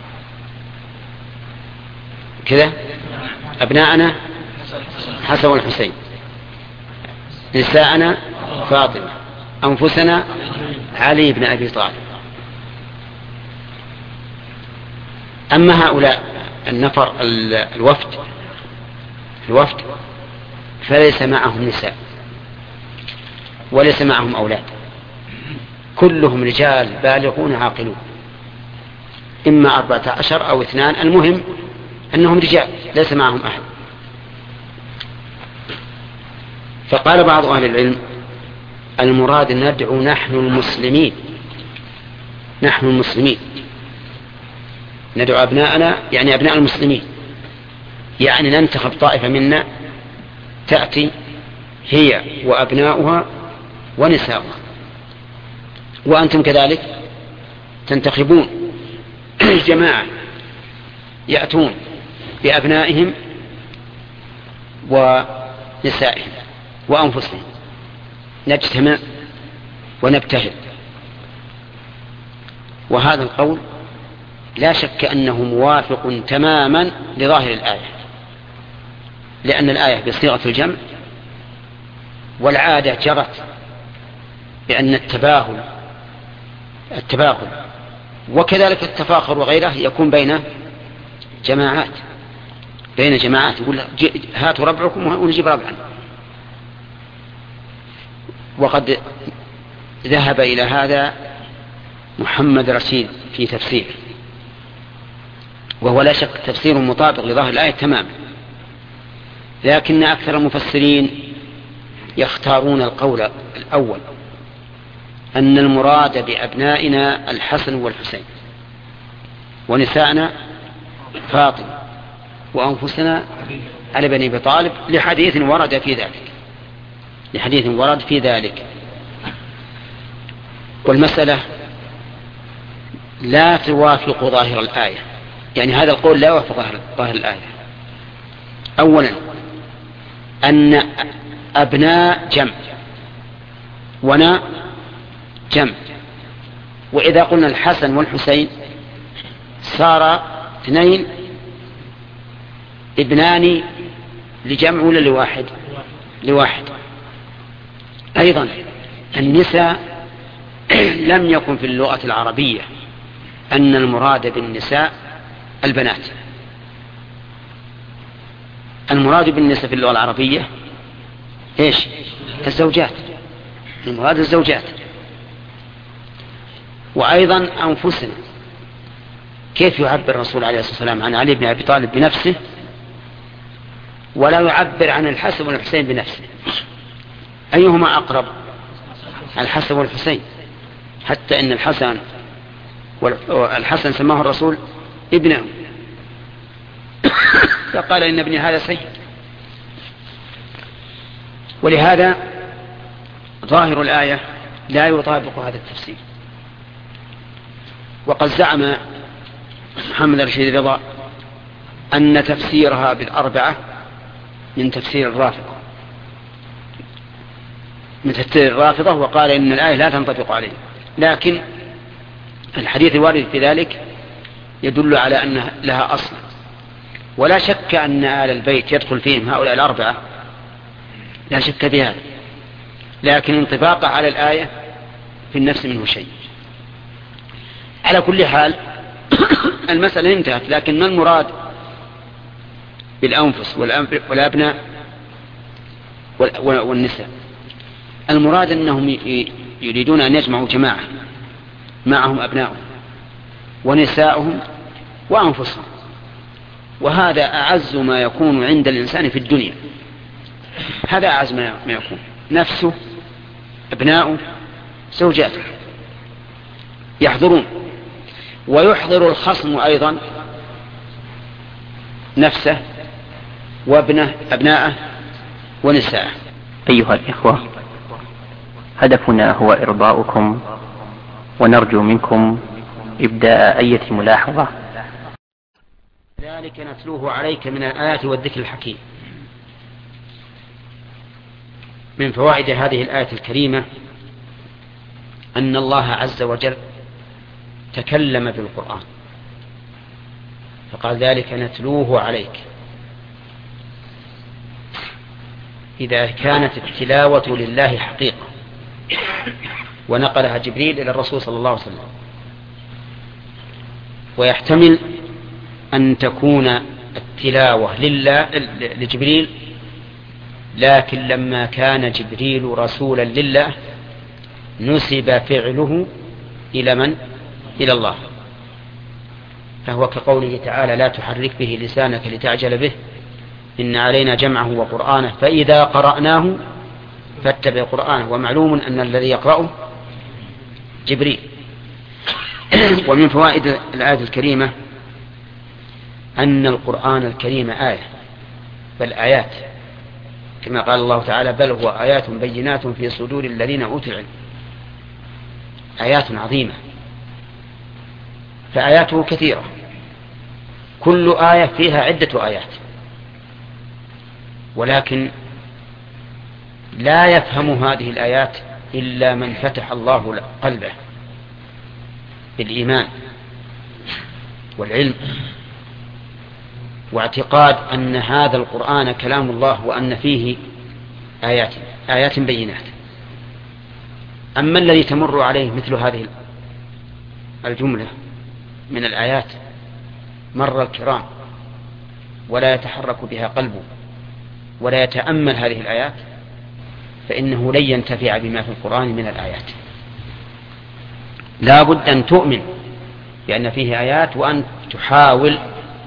كذا، أبناءنا حسن والحسين، نساءنا فاطمة، أنفسنا علي بن أبي طالب. أما هؤلاء النفر الوفد الوفد فليس معهم نساء وليس معهم أولاد، كلهم رجال بالغون عاقلون، إما أربعة عشر أو اثنان، المهم أنهم رجال ليس معهم أحد. فقال بعض أهل العلم المراد ندعو نحن المسلمين، نحن المسلمين ندعو أبناءنا يعني أبناء المسلمين، يعني ننتخب طائفة منا تأتي هي وأبناؤها ونساؤها، وأنتم كذلك تنتخبون جماعة يأتون بأبنائهم ونسائهم وأنفسهم، نجتمع ونبتهل. وهذا القول لا شك أنه موافق تماما لظاهر الآية، لأن الآية بصيغة الجمع، والعادة جرت بأن التباهل التباهل وكذلك التفاخر وغيره يكون بين جماعات بين جماعات يقول هاتوا ربعكم ونجيب ربعا. وقد ذهب إلى هذا محمد رشيد في تفسير، وهو لا شك تفسير مطابق لظاهر الآية تماما، لكن أكثر المفسرين يختارون القول الأول، أن المراد بأبنائنا الحسن والحسين، ونساءنا فاطمة، وأنفسنا علي بن أبي طالب، لحديث ورد في ذلك لحديث ورد في ذلك والمسألة لا توافق ظاهر الآية، يعني هذا القول لا يوافق ظاهر الآية. أولا أن أبناء جمع ونا جمع، وإذا قلنا الحسن والحسين صار اثنين ابنان لجمع ولا لواحد؟ لواحد. أيضا النساء لم يكن في اللغة العربية أن المراد بالنساء البنات، المراد بالنساء في اللغة العربية إيش؟ الزوجات، المراد الزوجات. وأيضا أنفسنا، كيف يعبر الرسول عليه الصلاة والسلام عن علي بن أبي طالب بنفسه ولا يعبر عن الحسن والحسين بنفسه؟ أيهما أقرب؟ الحسن والحسين، حتى إن الحسن والحسن سماه الرسول ابنه، فقال إن ابني هذا سيد. ولهذا ظاهر الآية لا يطابق هذا التفسير. وقد زعم محمد رشيد رضا أن تفسيرها بالأربعة من تفسير الرافضة من تفسير الرافضة وقال إن الآية لا تنطبق عليه، لكن الحديث الوارد في ذلك يدل على أن لها أصل، ولا شك أن آل البيت يدخل فيهم هؤلاء الأربعة، لا شك بهذا، لكن انطباقه على الآية في النفس منه شيء. على كل حال المسألة انتهت، لكن ما المراد بالأنفس والأبناء؟ والنساء. المراد أنهم يريدون أن يجمعوا جماعة معهم أبنائهم ونساءهم وأنفسهم، وهذا أعز ما يكون عند الإنسان في الدنيا. هذا أعز ما يكون، نفسه، أبناؤه، زوجاته يحضرون، ويحضر الخصم أيضا نفسه وابنه أبناءه ونساءه. أيها الإخوة، هدفنا هو إرضاؤكم، ونرجو منكم إبداء أية ملاحظة. ذلك نتلوه عليك من الآيات والذكر الحكيم. من فوائد هذه الآية الكريمة أن الله عز وجل تكلم بالقرآن، فقال ذلك نتلوه عليك. إذا كانت التلاوة لله حقيقة ونقلها جبريل إلى الرسول صلى الله عليه وسلم، ويحتمل أن تكون التلاوة لله لجبريل، لكن لما كان جبريل رسولا لله نسب فعله إلى من؟ إلى الله. فهو كقوله تعالى لا تحرك به لسانك لتعجل به إن علينا جمعه وقرآنه فإذا قرأناه فاتبع قرآنه. ومعلوم أن الذي يقرأه جبريل. ومن فوائد الآية الكريمة أن القرآن الكريم آية، بل آيات، كما قال الله تعالى بل هو آيات بينات في صدور الذين أوتوا العلم. آيات عظيمة، فآياته كثيرة، كل آية فيها عدة آيات، ولكن لا يفهم هذه الآيات إلا من فتح الله قلبه بالإيمان والعلم واعتقاد أن هذا القرآن كلام الله وأن فيه آيات آيات بينات. أما الذي تمر عليه مثل هذه الجملة من الآيات مر الكرام ولا يتحرك بها قلبه ولا يتأمل هذه الآيات، فإنه لن ينتفع بما في القرآن من الآيات. لا بد أن تؤمن بأن فيه آيات، وأن تحاول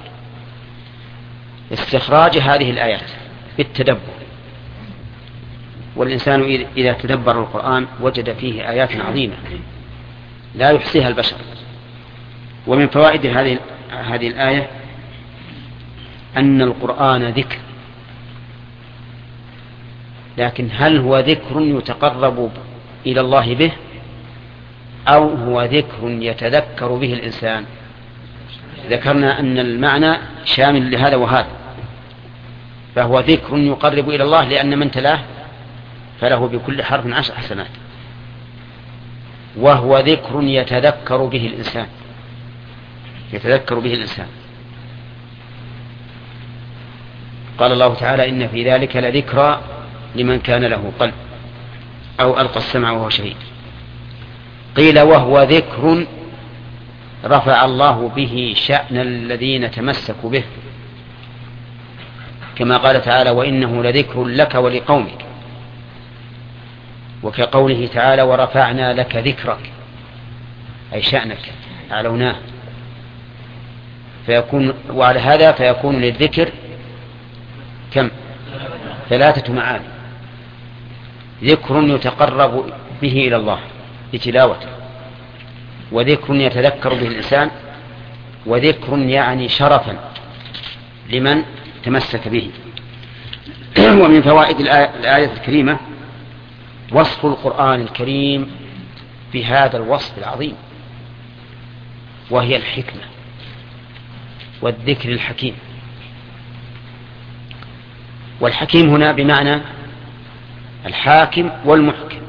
استخراج هذه الآيات بالتدبر. والإنسان إذا تدبر القرآن وجد فيه آيات عظيمة لا يحصيها البشر. ومن فوائد هذه هذه الآية أن القرآن ذكر، لكن هل هو ذكر يتقرب إلى الله به أو هو ذكر يتذكر به الإنسان؟ ذكرنا أن المعنى شامل لهذا وهذا، فهو ذكر يقرب إلى الله لأن من تلاه فله بكل حرف عشر حسنات، وهو ذكر يتذكر به الإنسان يتذكر به الإنسان. قال الله تعالى إن في ذلك لذكرى لمن كان له قلب أو ألقى السمع وهو شهيد. قيل وهو ذكر رفع الله به شأن الذين تمسكوا به، كما قال تعالى وإنه لذكر لك ولقومك، وكقوله تعالى ورفعنا لك ذكرك أي شأنك أعلوناه. فيكون وعلى هذا فيكون للذكر كم؟ ثلاثة معاني: ذكر يتقرب به إلى الله بتلاوته، وذكر يتذكر به الإنسان، وذكر يعني شرفا لمن تمسك به. ومن فوائد الآية الكريمة وصف القرآن الكريم بهذا الوصف العظيم، وهي الحكمة والذكر الحكيم. والحكيم هنا بمعنى الحاكم والمحكم،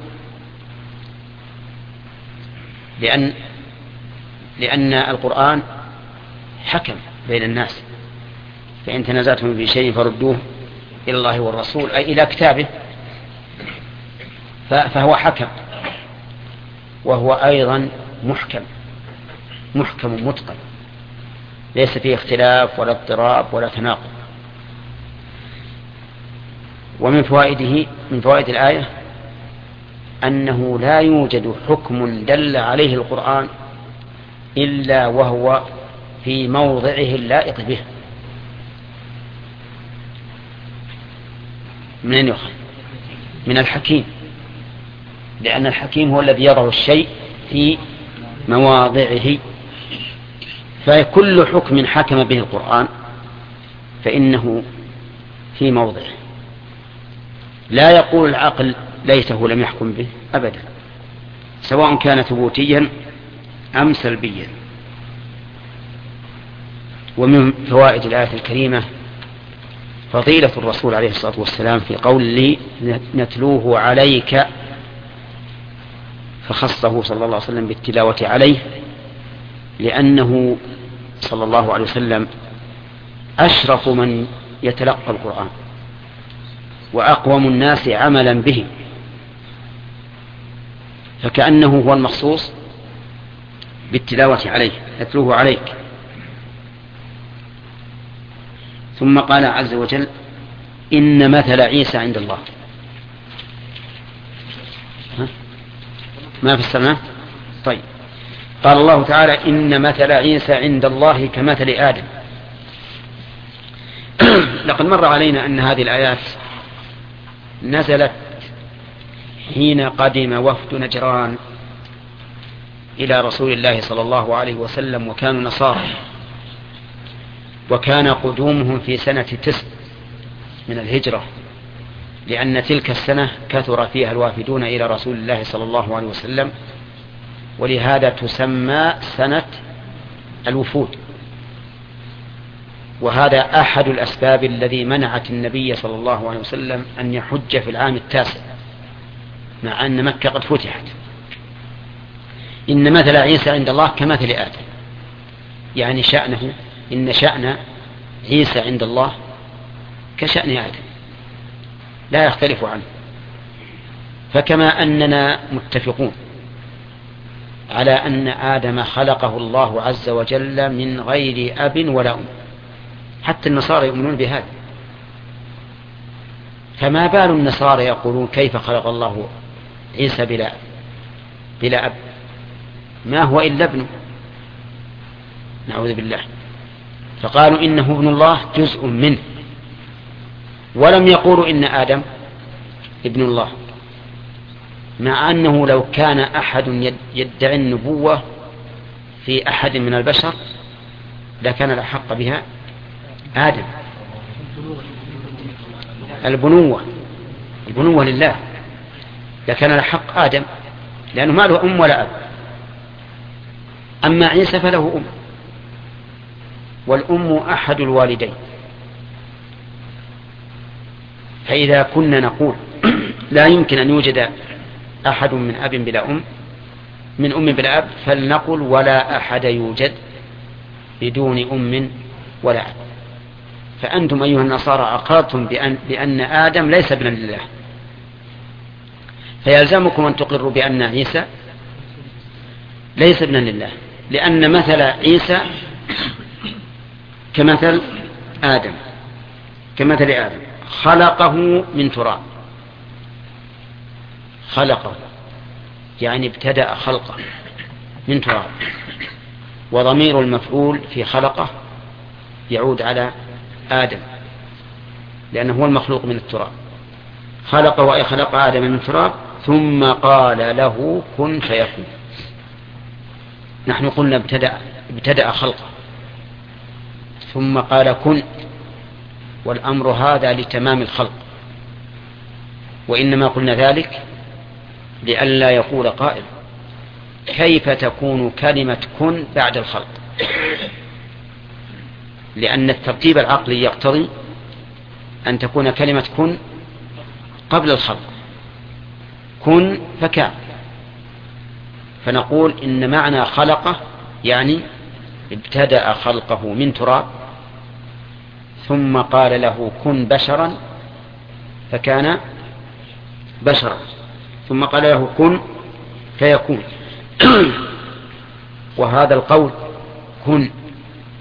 لأن لأن القرآن حكم بين الناس، فإن تنازعتم في شيء فردوه إلى الله والرسول أي إلى كتابه، فهو حكم، وهو أيضا محكم محكم متقن ليس فيه اختلاف ولا اضطراب ولا تناقض. ومن فوائده من فوائد الآية أنه لا يوجد حكم دل عليه القرآن إلا وهو في موضعه اللائق به. من أين يؤخذ؟ من الحكيم، لأن الحكيم هو الذي يضع الشيء في مواضعه. فكل حكم حكم به القرآن فإنه في موضعه، لا يقول العقل ليته لم يحكم به أبدا، سواء كان ثبوتيا أم سلبيا. ومن فوائد الآية الكريمة فضيلة الرسول عليه الصلاة والسلام في قول لي نتلوه عليك، فخصه صلى الله عليه وسلم بالتلاوة عليه، لأنه صلى الله عليه وسلم أشرف من يتلقى القرآن وأقوم الناس عملا به، فكأنه هو المخصوص بالتلاوة عليه، نتلوه عليك. ثم قال عز وجل إن مثل عيسى عند الله. ها؟ ما في السماء؟ طيب. قال الله تعالى إن مثل عيسى عند الله كمثل آدم. لقد مر علينا أن هذه الآيات نزلت حين قدم وفد نجران إلى رسول الله صلى الله عليه وسلم، وكانوا نصارى، وكان قدومهم في سنة تسع من الهجرة، لأن تلك السنة كثر فيها الوافدون إلى رسول الله صلى الله عليه وسلم، ولهذا تسمى سنة الوفود. وهذا أحد الأسباب الذي منعت النبي صلى الله عليه وسلم أن يحج في العام التاسع، مع أن مكة قد فتحت. إن مثل عيسى عند الله كمثل آدم، يعني شأنه إن شأن عيسى عند الله كشأن آدم لا يختلف عنه. فكما أننا متفقون على أن آدم خلقه الله عز وجل من غير أب ولا أم، حتى النصارى يؤمنون بهذا، فما بال النصارى يقولون كيف خلق الله عيسى بلا بلا أب؟ ما هو إلا ابنه، نعوذ بالله. فقالوا إنه ابن الله جزء منه، ولم يقولوا إن آدم ابن الله، مع أنه لو كان أحد يدعي النبوة في أحد من البشر لكان الأحق بها آدم. البنوة البنوة لله، لكان الأحق آدم، لأنه ما له أم ولا أب. أما عيسى فله أم، والأم أحد الوالدين. فإذا كنا نقول لا يمكن أن يوجد أحد من أب بلا أم من أم بلا أب، فلنقل ولا أحد يوجد بدون أم ولا أب. فأنتم أيها النصارى أقررتم بأن, بأن آدم ليس ابنا لله، فيلزمكم أن تقروا بأن عيسى ليس ابنا لله، لأن مثل عيسى كمثل آدم كمثل آدم خلقه من تراب. خلقه يعني ابتدأ خلقه من تراب، وضمير المفعول في خلقه يعود على آدم لأنه هو المخلوق من التراب. خلقه وأي خلق آدم من تراب ثم قال له كن فيكون. نحن قلنا ابتدأ, ابتدأ خلقه ثم قال كن، والأمر هذا لتمام الخلق، وإنما قلنا ذلك لئلا يقول قائل كيف تكون كلمة كن بعد الخلق، لأن الترتيب العقلي يقتضي أن تكون كلمة كن قبل الخلق، كن فكان. فنقول إن معنى خلقه يعني ابتدأ خلقه من تراب ثم قال له كن بشرا فكان بشرا، ثم قال له كن فيكون. وهذا القول كن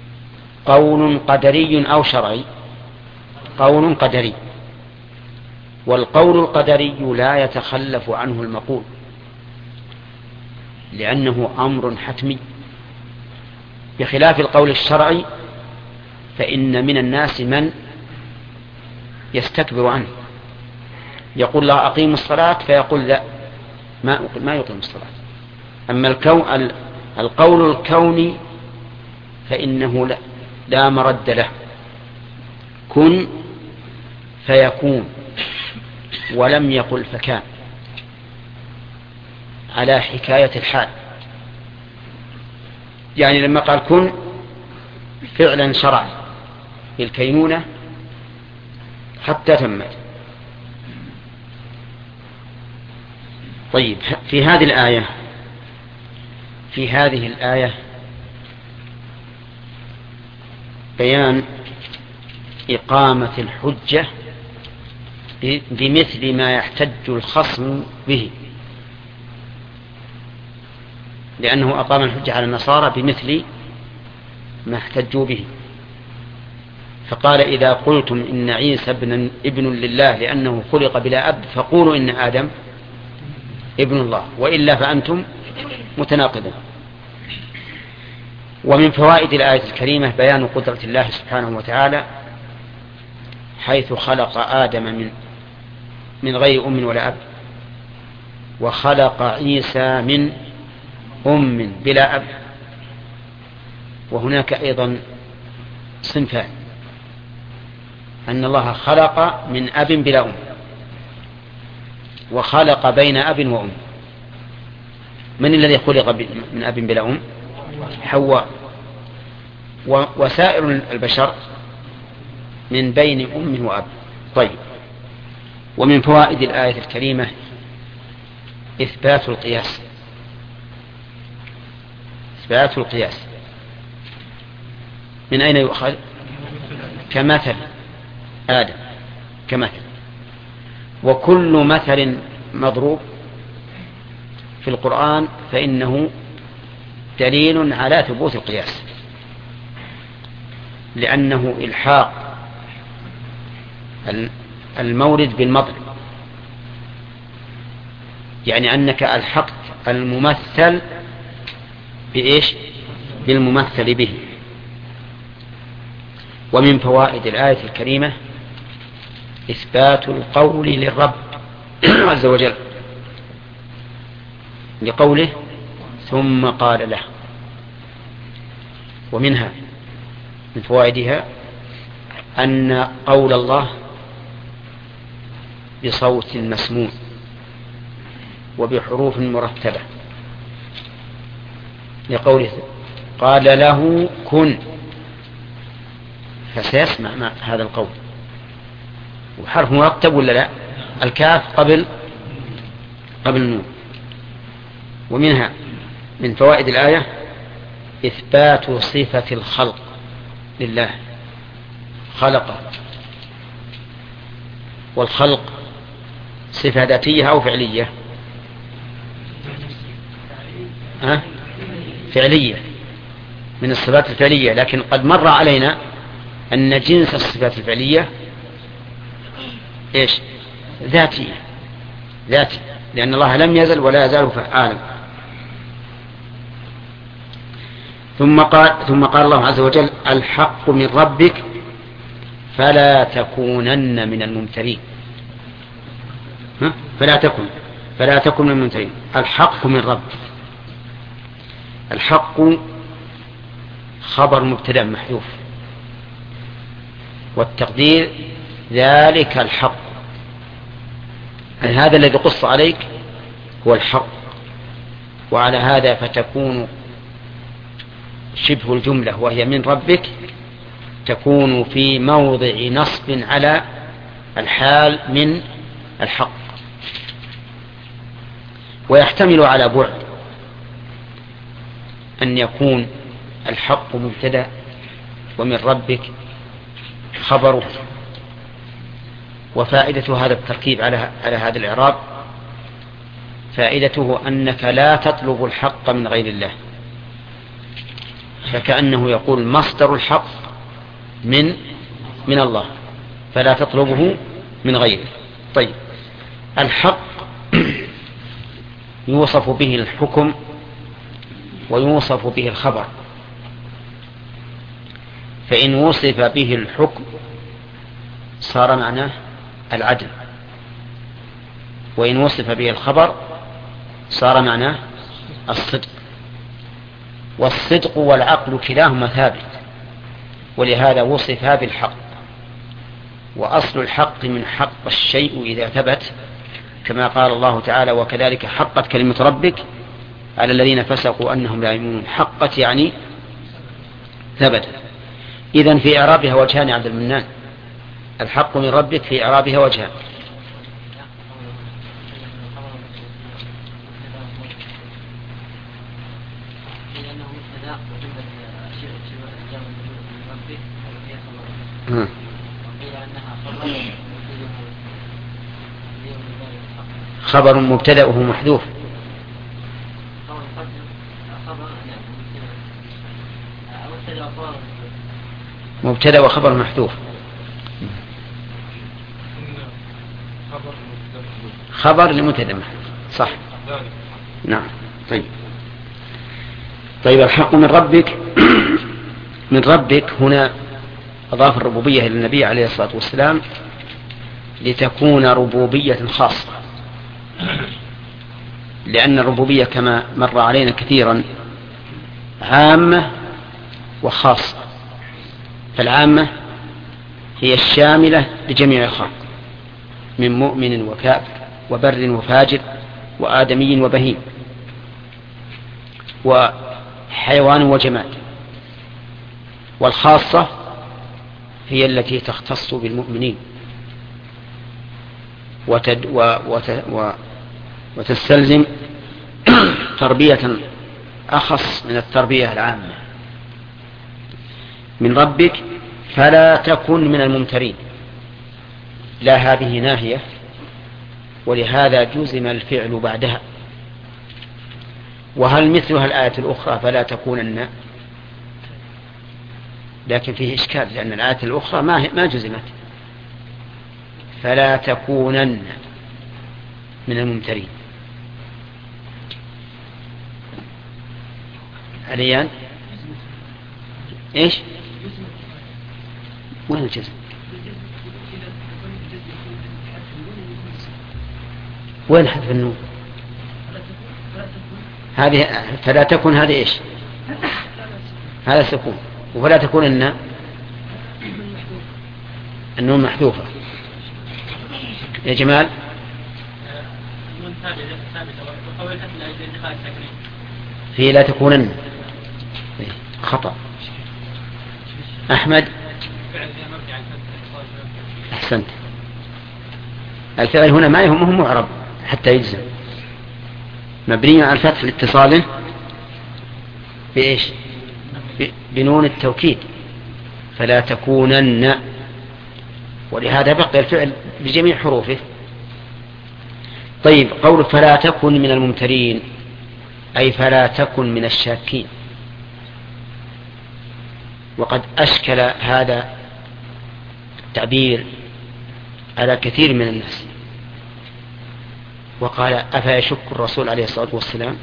قول قدري أو شرعي؟ قول قدري، والقول القدري لا يتخلف عنه المقول، لأنه أمر حتمي، بخلاف القول الشرعي فإن من الناس من يستكبر عنه، يقول لا أقيم الصلاة فيقول لا ما ما يقيم الصلاة. أما الكون القول الكوني فإنه لا, لا مرد له، كن فيكون، ولم يقل فكان، على حكاية الحال. يعني لما قال كن فعلا شرع بالكينونة حتى تمت. طيب، في هذه الآية في هذه الآية بيان إقامة الحجة بمثل ما يحتج الخصم به، لأنه أقام الحجة على النصارى بمثل ما احتجوا به، فقال إذا قلتم إن عيسى ابن, ابن لله لأنه خلق بلا أب فقولوا إن آدم ابن الله، وإلا فأنتم متناقضون. ومن فوائد الآية الكريمة بيان قدرة الله سبحانه وتعالى، حيث خلق آدم من من غير أم ولا أب، وخلق عيسى من أم بلا أب. وهناك أيضا صنفان، أن الله خلق من أب بلا أم، وخلق بين أب وأم. من الذي خلق من أب بلا أم؟ حواء. وسائر البشر من بين أم وأب. طيب، ومن فوائد الآية الكريمة إثبات القياس إثبات القياس من أين يؤخذ؟ كمثل آدم، كمثل. وكل مثل مضروب في القرآن فإنه دليل على ثبوت القياس، لأنه إلحاق المورد بالمضرب، يعني أنك ألحقت الممثل بإيش؟ بالممثل به. ومن فوائد الآية الكريمة إثبات القول للرب عز وجل، لقوله ثم قال له. ومنها من فوائدها أن قول الله بصوت مسموع وبحروف مرتبة، لقوله قال له كن، فسيسمع مع هذا القول. وحرف مرتب ولا لا؟ الكاف قبل قبل النون. ومنها من فوائد الآية إثبات صفة الخلق لله، خلق. والخلق صفة ذاتية أو فعلية؟ ها؟ فعلية، من الصفات الفعلية. لكن قد مر علينا أن جنس الصفات الفعلية إيش؟ ذاتية، ذاتي، لأن الله لم يزل ولا يزال فعالا. ثم قال ثم قال الله عز وجل الحق من ربك فلا تكونن من الممترين. ها؟ فلا تكن فلا تكن من الممترين. الحق من ربك، الحق خبر مبتدأ محذوف، والتقدير ذلك الحق، هذا الذي قص عليك هو الحق. وعلى هذا فتكون شبه الجملة وهي من ربك تكون في موضع نصب على الحال من الحق، ويحتمل على بعد أن يكون الحق مبتدأ ومن ربك خبره. وفائدة هذا التركيب على على هذا الإعراب فائدته أنك لا تطلب الحق من غير الله، فكأنه يقول مصدر الحق من من الله، فلا تطلبه من غيره. طيب، الحق يوصف به الحكم ويوصف به الخبر، فإن وصف به الحكم صار معناه العدل، وإن وصف به الخبر صار معناه الصدق. والصدق والعقل كلاهما ثابت، ولهذا وصف بالحق. وأصل الحق من حق الشيء إذا ثبت، كما قال الله تعالى: وكذلك حقت كلمة ربك على الذين فسقوا أنهم لا يؤمنون. حقت يعني ثبت. إذن في إعرابها وجهان عبد المنان، الحق من ربك في إعرابها وجهان. خبر مبتدأه محذوف. مبتدأ وخبر محذوف. خبر لمبتدأ محذوف، صح. نعم. طيب طيب الحق من ربك من ربك هنا أضاف الربوبية إلى النبي عليه الصلاة والسلام لتكون ربوبية خاصة، لأن الربوبية كما مر علينا كثيرا عامة وخاصة. فالعامة هي الشاملة لجميع الخلق من مؤمن وكافر وبر وفاجر وآدمي وبهيم وحيوان وجماد. والخاصة هي التي تختص بالمؤمنين وتد و وت و وتستلزم تربية أخص من التربية العامة. من ربك فلا تكن من الممترين، لا هذه ناهية، ولهذا جزم الفعل بعدها. وهل مثلها الآية الأخرى فلا تكونن؟ لكن فيه إشكال، لأن الآية الأخرى ما ما جزمت. فلا تكونن من الممترين. عليان إيش؟ وين الجزم؟ وين حذف النون؟ هذه فلا تكن، هذه إيش؟ هذا سكون. وفلا تكون إن النون محذوفة. يا جمال في لا تكونن خطأ. أحمد أحسنت. الفعل هنا ما يهمه معرب حتى يجزم، مبني على الفتح لاتصاله بإيش؟ بنون التوكيد. فلا تكونن، ولهذا بقي الفعل بجميع حروفه. طيب، قول فلا تكن من الممترين أي فلا تكن من الشاكين. وقد أشكل هذا التعبير على كثير من الناس، وقال أفيشك الرسول عليه الصلاة والسلام؟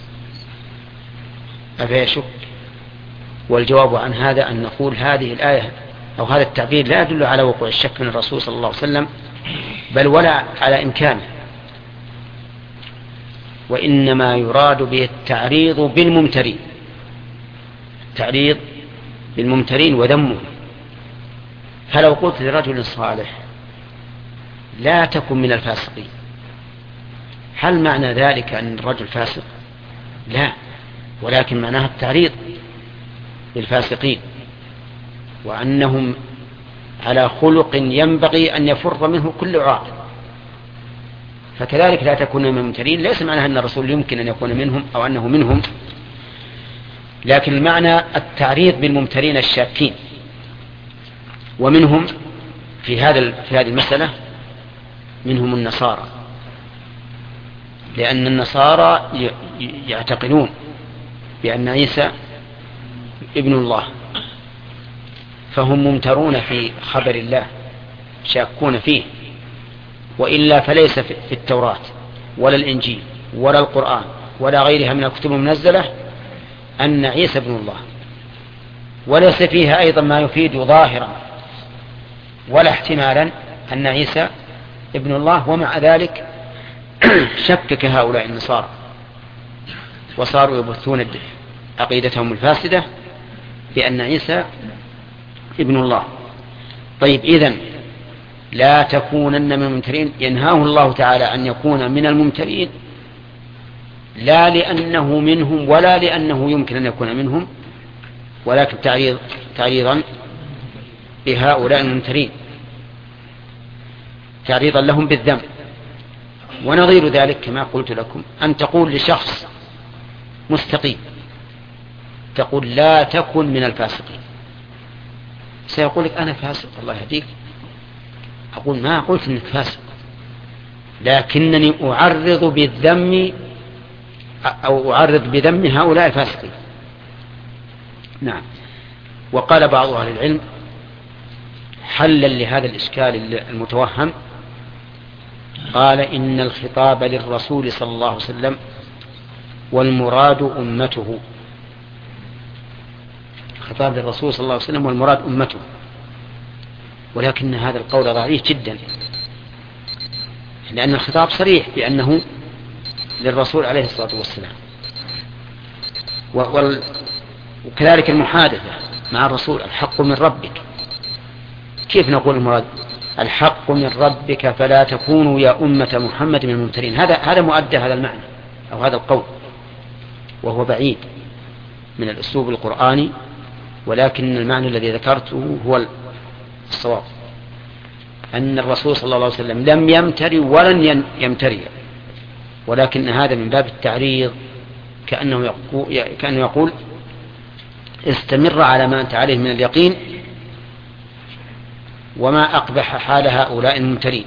أفيشك؟ والجواب عن هذا أن نقول هذه الآية أو هذا التعبير لا يدل على وقوع الشك من الرسول صلى الله عليه وسلم، بل ولا على إمكانه، وإنما يراد به التعريض بالممترين، التعريض بالممترين وذمه. فلو قلت لرجل صالح لا تكن من الفاسقين، هل معنى ذلك أن الرجل فاسق؟ لا، ولكن معناها التعريض للفاسقين، وأنهم على خلق ينبغي أن يفر منه كل عاقل. فكذلك لا تكون من الممترين ليس معناها أن الرسول يمكن أن يكون منهم أو أنه منهم، لكن المعنى التعريض بالممترين الشاكين. ومنهم في هذا في هذه المسألة منهم النصارى، لأن النصارى يعتقدون بأن عيسى ابن الله، فهم ممترون في خبر الله، شاكون فيه، وإلا فليس في التوراة ولا الإنجيل ولا القرآن ولا غيرها من الكتب المنزلة أن عيسى ابن الله، وليس فيها أيضا ما يفيد ظاهرا ولا احتمالا أن عيسى ابن الله. ومع ذلك شكك هؤلاء النصارى وصاروا يبثون عقيدتهم الفاسدة بأن عيسى ابن الله. طيب، إذن لا تكونن من الممترين، ينهاه الله تعالى أن يكون من الممترين لا لأنه منهم ولا لأنه يمكن أن يكون منهم، ولكن تعريض تعريضا لهؤلاء الممترين، تعريضا لهم بالذنب. ونظير ذلك كما قلت لكم أن تقول لشخص مستقيم، تقول لا تكن من الفاسقين، سيقول لك أنا فاسق الله يهديك. أقول ما قلت أنك فاسق، لكنني أعرض بالذم أو أعرض بذم هؤلاء الفاسقين. نعم. وقال بعض أهل العلم حلا لهذا الإشكال المتوهم، قال إن الخطاب للرسول صلى الله عليه وسلم والمراد أمته، خطاب للرسول صلى الله عليه وسلم والمراد أمته، ولكن هذا القول ضعيف جدا، لأن الخطاب صريح بأنه للرسول عليه الصلاة والسلام، وكذلك المحادثة مع الرسول الحق من ربك. كيف نقول المراد الحق من ربك فلا تكونوا يا أمة محمد من الممترين؟ هذا هذا مؤدى هذا المعنى أو هذا القول، وهو بعيد من الأسلوب القرآني، ولكن المعنى الذي ذكرته هو الصواب، أن الرسول صلى الله عليه وسلم لم يمتري ولن يمتري، ولكن هذا من باب التعريض، كأنه يقول, كأنه يقول استمر على ما أنت عليه من اليقين، وما أقبح حال هؤلاء الممترين.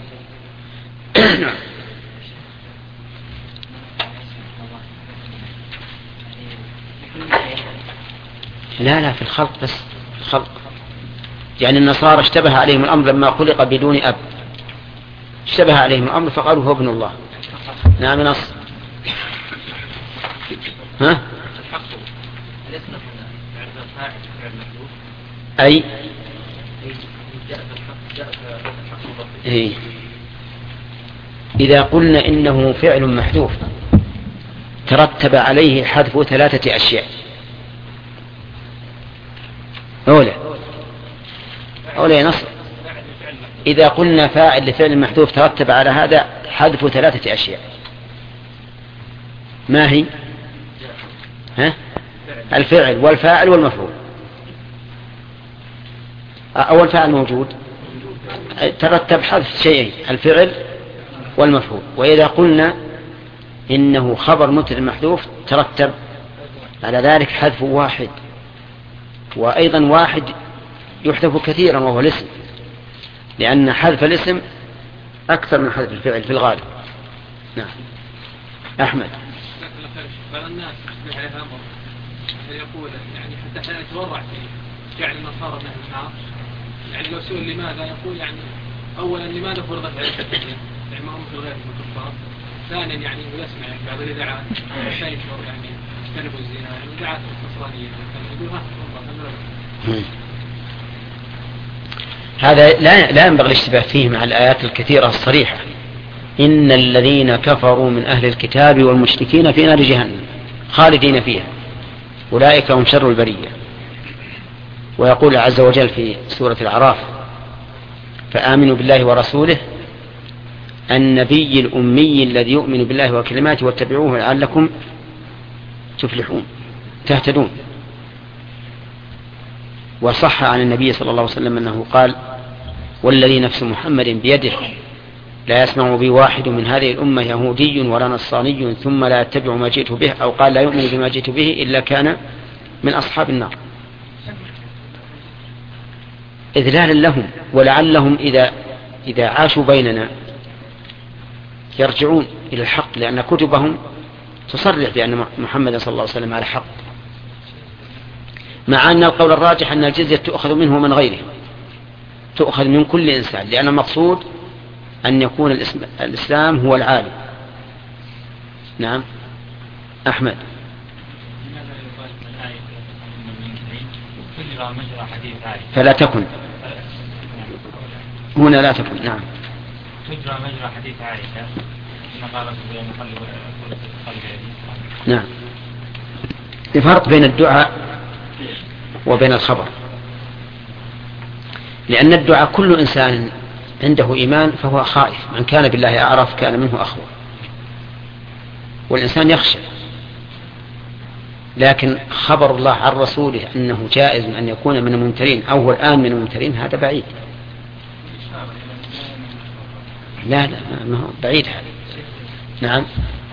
لا لا في الخلق، بس في الخلق، يعني النصارى اشتبه عليهم الأمر لما خلق بدون أب، اشتبه عليهم الأمر فقالوا هو ابن الله. نعم نص. ها؟ أي إيه؟ إذا قلنا إنه فعل محذوف ترتب عليه حذف ثلاثة أشياء. أولى أولى نصر. إذا قلنا فاعل لفعل محذوف ترتب على هذا حذف ثلاثة أشياء، ما هي؟ ها؟ الفعل والفاعل والمفعول. أول فاعل موجود ترتب حذف شيئين، الفعل والمفعول. وإذا قلنا إنه خبر مبتدأ محذوف ترتب على ذلك حذف واحد، وأيضا واحد يحذف كثيرا وهو الاسم، لأن حذف الاسم أكثر من حذف الفعل في الغالب. نعم. أحمد. بعض الناس يصبح عليها أمر يقول يعني حتى يتورع في جعل النصارى من أهل النار، يعني لو سئل لماذا يقول يعني أولا لماذا فرضت عليه التكفير، يعني ما هم في الغير من الكفار. ثانيا يعني يسمع يعني بعض الإذاعات عشان يشعر يعني اجتنبوا الزنا، يعني إذاعات النصرانية يقول ها والله. هذا لا لا ينبغي الاشتباه فيه مع الآيات الكثيرة الصريحة: إن الذين كفروا من أهل الكتاب والمشركين في نار جهنم خالدين فيها أولئك هم شر البرية. ويقول عز وجل في سورة الأعراف: فآمنوا بالله ورسوله النبي الأمي الذي يؤمن بالله وكلماته واتبعوه لعلكم تفلحون تهتدون. وصح عن النبي صلى الله عليه وسلم أنه قال: والذي نفس محمد بيده لا يسمع بي واحد من هذه الأمة يهودي ولا نصراني ثم لا يتبع ما جئت به، أو قال لا يؤمن بما جئت به إلا كان من أصحاب النار، إذلالا لهم، ولعلهم إذا إذا عاشوا بيننا يرجعون إلى الحق، لأن كتبهم تصرح بأن محمد صلى الله عليه وسلم على حق، مع أن القول الراجح أن الجزية تؤخذ منه ومن غيره، تؤخذ من كل إنسان، لأن المقصود أن يكون الإسلام هو العالي. نعم أحمد. فلا تكن هنا لا تكن. نعم تجرى مجرى حديث عائشة إن قالت بين قلب قلب. نعم. الفرق بين الدعاء وبين الخبر، لأن الدعاء كل إنسان عنده إيمان فهو خائف، من كان بالله أعرف كان منه أخوة، والإنسان يخشى. لكن خبر الله عن رسوله أنه جائز أن يكون من الممترين أو هو الآن من الممترين هذا بعيد. لا لا ما هو بعيد هذا. نعم.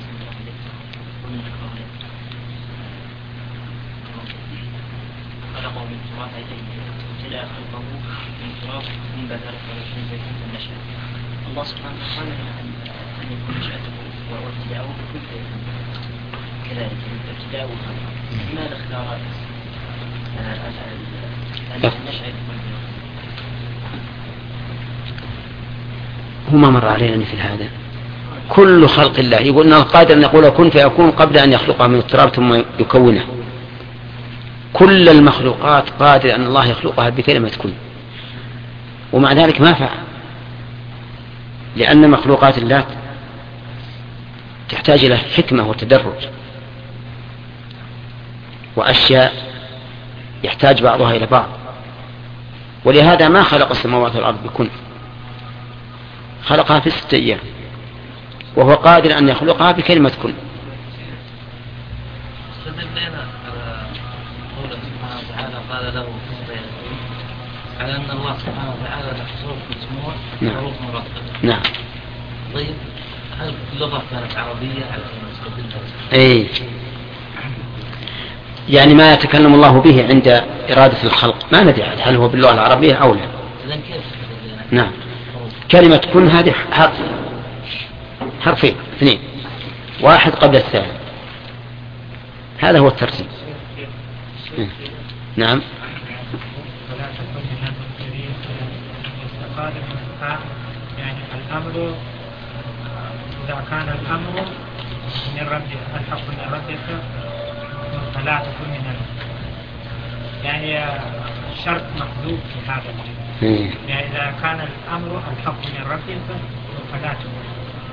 الله سبحانه وتعالى أن يكون نشأته وابتداؤه بكل كذلك ابتداؤه. لماذا اختار النشأة هو ما مر علينا مثل هذا. كل خلق الله يقول أن القادر أن يقول كن فيكون قبل أن يخلقها من التراب ثم يكونه. كل المخلوقات قادر أن الله يخلقها بكلمة كن، ومع ذلك ما فعل، لأن مخلوقات الله تحتاج إلى حكمة وتدرج وأشياء يحتاج بعضها إلى بعض، ولهذا ما خلق السماوات والأرض بكن، خلقها في ستة أيام، وهو قادر أن يخلقها بكلمة كن. استدلنا على قوله سبحانه وتعالى قال له على أن الله سبحانه وتعالى له حروف مسموع وحروف مرتبة. نعم. طيب هل اللغة كانت عربية على أن نستدلها؟ أي يعني ما يتكلم الله به عند إرادة الخلق ما ندري هل هو باللغة العربية أو لا. إذن كيف؟ نعم. كلمة كن هذه حرف، حرفين اثنين، واحد قبل الثاني، هذا هو الترتيب. نعم. يعني الأمر إذا كان الأمر من رب الحق من ربك فلا تكن من الأمر، يعني شرط محذوف في هذا. يعني إذا كان الأمر الحق من ربك فلا تكن.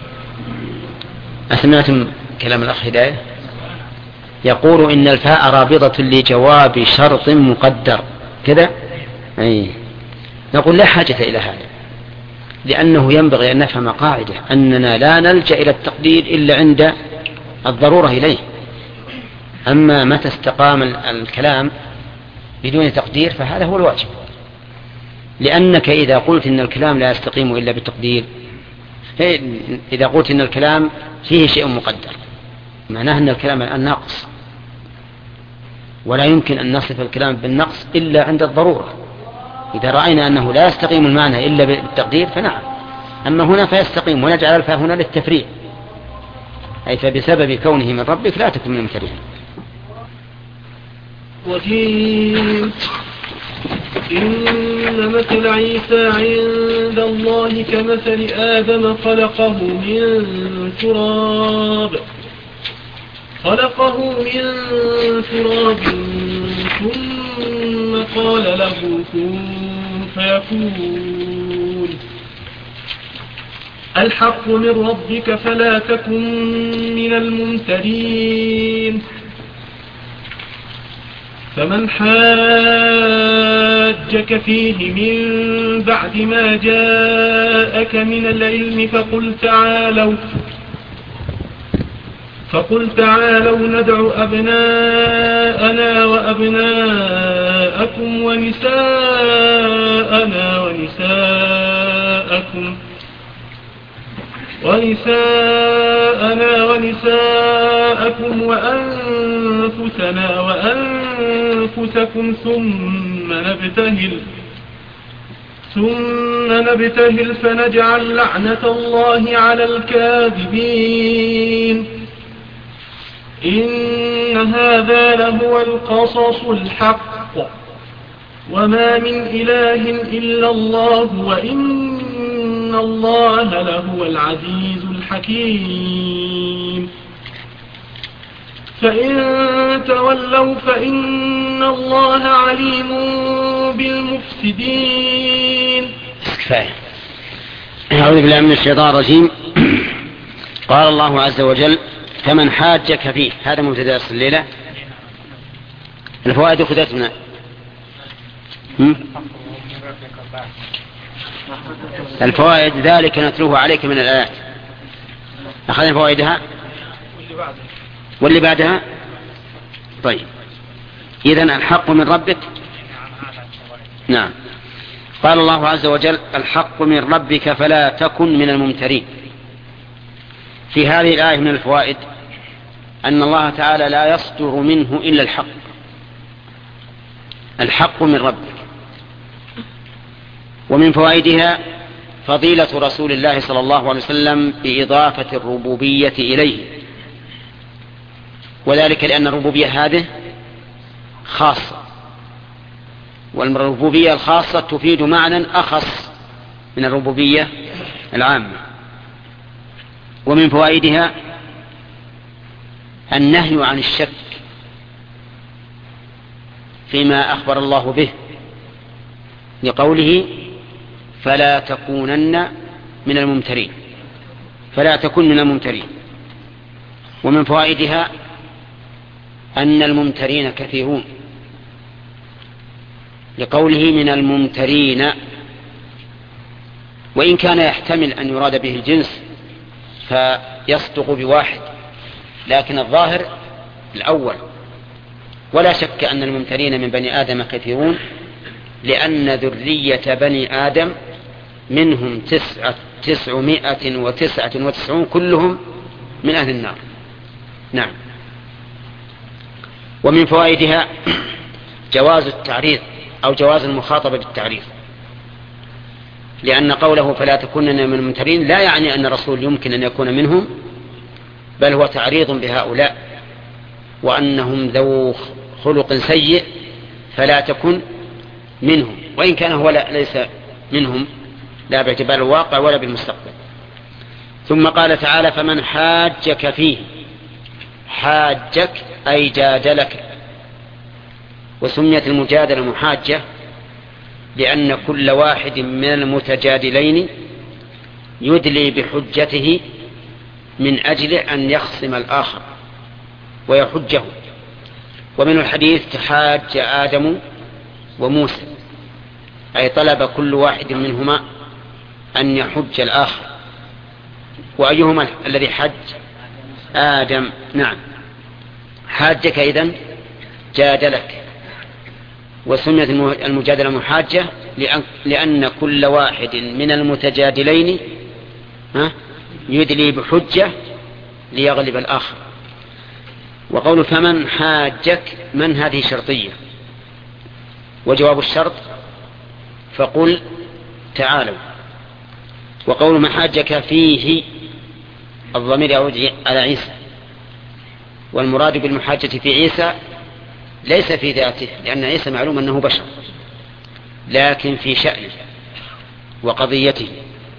أسمعتم كلام الأخ هداية يقول إن الفاء رابطة لجواب شرط مقدر كذا. أي نقول لا حاجة إلى هذا، لأنه ينبغي أن نفهم قاعدة أننا لا نلجأ إلى التقدير إلا عند الضرورة إليه. أما متى استقام الكلام بدون تقدير فهذا هو الواجب، لأنك إذا قلت إن الكلام لا يستقيم إلا بالتقدير، إذا قلت إن الكلام فيه شيء مقدر معناه أن الكلام الآن ناقص، ولا يمكن أن نصف الكلام بالنقص إلا عند الضرورة. إذا رأينا أنه لا يستقيم المعنى إلا بالتقدير فنعم، أما هنا فيستقيم، ونجعل الفاء هنا للتفريع، أي فبسبب كونه من ربك لا تكن من الممترين. وجيم إن مثل عيسى عند الله كمثل آدم خلقه من تراب خلقه من تراب ثم قال له كن فيكون. الحق من ربك فلا تكن من الممترين. فمن حاجك فيه من بعد ما جاءك من العلم فقل تعالوا فقل تعالوا ندع أبناءنا وأبناءكم ونساءنا ونساءكم ونساءنا ونساءكم وأنفسنا وأنفسكم ثم نبتهل ثم نبتهل فنجعل لعنة الله على الكاذبين. إن هذا لهو القصص الحق وما من إله إلا الله وإن إن الله لهو العزيز الحكيم. فإن تولوا فإن الله عليم بالمفسدين. كفاية. أعوذ بالله من الشيطان الرجيم. قال الله عز وجل: فمن حاجك فيه. هذا مبتدأ الليلة. الفوائد أخذتنا. الفوائد ذلك نتلوه عليك من الآيات. أخذنا فوائدها واللي بعدها. طيب، إذن الحق من ربك. نعم. قال الله عز وجل: الحق من ربك فلا تكن من الممترين. في هذه الآية من الفوائد أن الله تعالى لا يصدر منه إلا الحق. الحق من ربك. ومن فوائدها فضيلة رسول الله صلى الله عليه وسلم بإضافة الربوبية إليه، وذلك لأن الربوبية هذه خاصة، والربوبية الخاصة تفيد معنى أخص من الربوبية العامة. ومن فوائدها النهي عن الشك فيما أخبر الله به، لقوله: فلا تكونن من الممترين. فلا تكن من الممترين. ومن فوائدها أن الممترين كثيرون، لقوله: من الممترين، وإن كان يحتمل أن يراد به الجنس فيصدق بواحد، لكن الظاهر الأول. ولا شك أن الممترين من بني آدم كثيرون، لأن ذرية بني آدم منهم تسعة تسعمائة وتسعة وتسعون كلهم من أهل النار. نعم. ومن فوائدها جواز التعريض أو جواز المخاطبة بالتعريض، لأن قوله فلا تكونن من الممترين لا يعني أن الرسول يمكن أن يكون منهم، بل هو تعريض بهؤلاء وأنهم ذو خلق سيء، فلا تكن منهم، وإن كان هو ليس منهم لا باعتبار الواقع ولا بالمستقبل. ثم قال تعالى: فمن حاجك فيه. حاجك أي جادلك. وسميت المجادلة محاجة لأن كل واحد من المتجادلين يدلي بحجته من أجل أن يخصم الآخر ويحجه. ومن الحديث: تحاج آدم وموسى، أي طلب كل واحد منهما أن يحج الآخر. وأيهما الذي حج؟ آدم. نعم. حاجك إذن جادلك. وسميت المجادلة محاجة لأن كل واحد من المتجادلين يدلي بحجة ليغلب الآخر. وقول فمن حاجك، من هذه شرطية، وجواب الشرط فقل تعالوا. وقول من حاجك فيه الضمير يعود على عيسى، والمراد بالمحاجة في عيسى ليس في ذاته، لأن عيسى معلوم أنه بشر، لكن في شأنه وقضيته.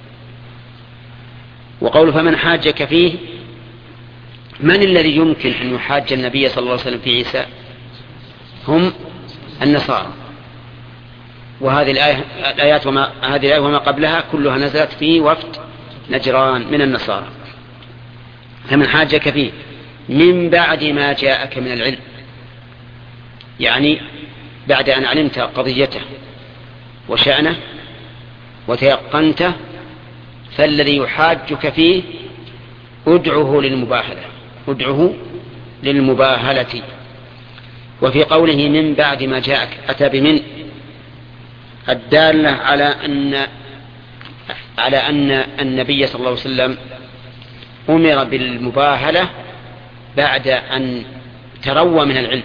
وقول فمن حاجك فيه، من الذي يمكن أن يحاج النبي صلى الله عليه وسلم في عيسى؟ هم النصارى. وهذه الآية الآيات وما هذه الآية وما قبلها كلها نزلت في وفد نجران من النصارى. فمن حاجك فيه من بعد ما جاءك من العلم، يعني بعد أن علمت قضيته وشأنه وتيقنته، فالذي يحاجك فيه ادعه للمباهلة ادعه للمباهلة. وفي قوله من بعد ما جاءك أتى بمن الدالة على أن على أن النبي صلى الله عليه وسلم أمر بالمباهلة بعد أن تروى من العلم،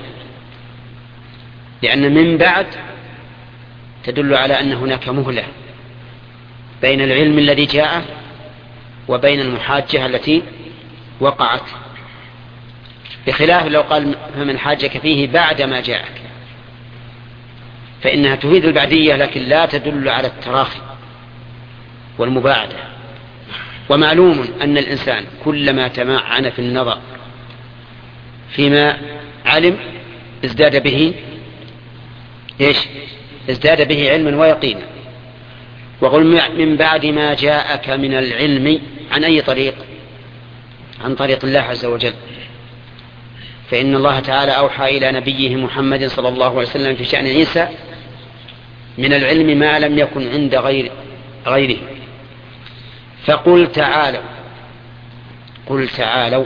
لأن من بعد تدل على أن هناك مهلة بين العلم الذي جاء وبين المحاجة التي وقعت، بخلاف لو قال فمن حاجك فيه بعد ما جاءك، فإنها تفيد البعدية لكن لا تدل على التراخي. والمباعدة. ومعلوم أن الإنسان كلما تمعن في النظر فيما علم ازداد به إيش؟ ازداد به علما ويقينا. وقل من بعد ما جاءك من العلم، عن أي طريق؟ عن طريق الله عز وجل. فإن الله تعالى أوحى إلى نبيه محمد صلى الله عليه وسلم في شأن عيسى من العلم ما لم يكن عند غير غيره. فقل تعالوا، قل تعالوا،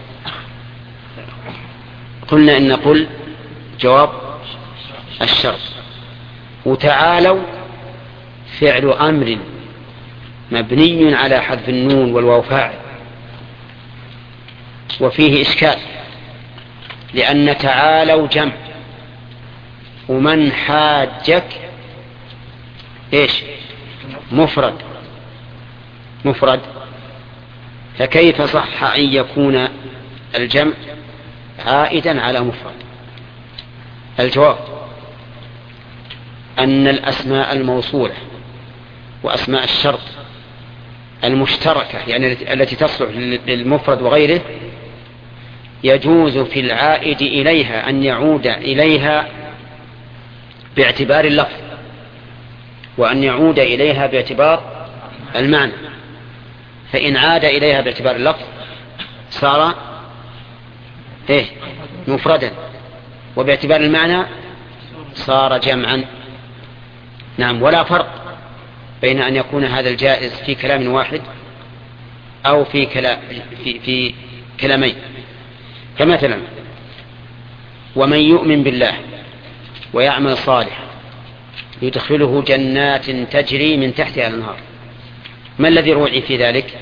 قلنا إن قل جواب الشرط، وتعالوا فعل أمر مبني على حذف النون والواو فاعل، وفيه إشكال لأن تعالوا جمع، ومن حاجك إيش؟ مفرد مفرد فكيف صح أن يكون الجمع عائدا على مفرد؟ الجواب أن الأسماء الموصولة وأسماء الشرط المشتركة يعني التي تصلح للمفرد وغيره يجوز في العائد إليها أن يعود إليها باعتبار اللفظ، وأن يعود إليها باعتبار المعنى. فإن عاد إليها باعتبار اللفظ صار إيه؟ مفردا، وباعتبار المعنى صار جمعا. نعم. ولا فرق بين أن يكون هذا الجائز في كلام واحد أو في, كلام في, في كلامين. كمثلا ومن يؤمن بالله ويعمل صالح يدخله جنات تجري من تحتها الأنهار. ما الذي روعي في ذلك؟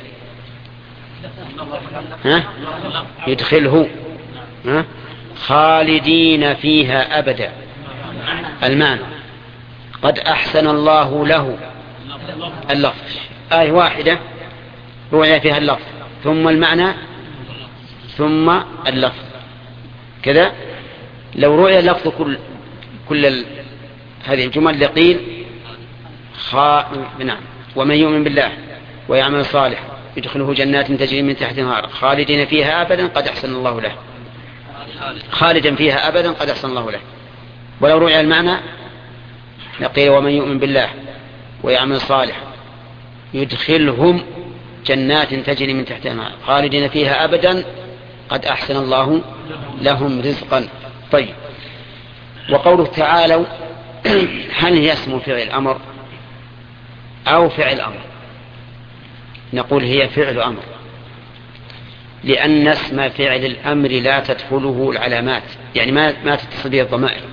ها؟ يدخله ها؟ خالدين فيها أبدا. المعنى قد أحسن الله له اللفظ، آية واحدة روعي فيها اللفظ ثم المعنى ثم اللفظ كذا. لو روعي اللفظ كل كل ال... هذه الجمل لقيل خا... نعم ومن يؤمن بالله ويعمل صالح يدخله جنات تجري من تحتها الأنهار خالدين فيها أبدا قد أحسن الله له، خالدا فيها أبدا قد أحسن الله له. ولو روعي المعنى لقيل ومن يؤمن بالله ويعمل صالح يدخلهم جنات تجري من تحتها الأنهار خالدين فيها أبدا قد أحسن الله لهم رزقا. طيب، وقوله تعالوا هل هي اسم فعل أمر أو فعل أمر؟ نقول هي فعل أمر، لأن اسم فعل الأمر لا تدخله العلامات، يعني ما ما تتصل به الضمائر.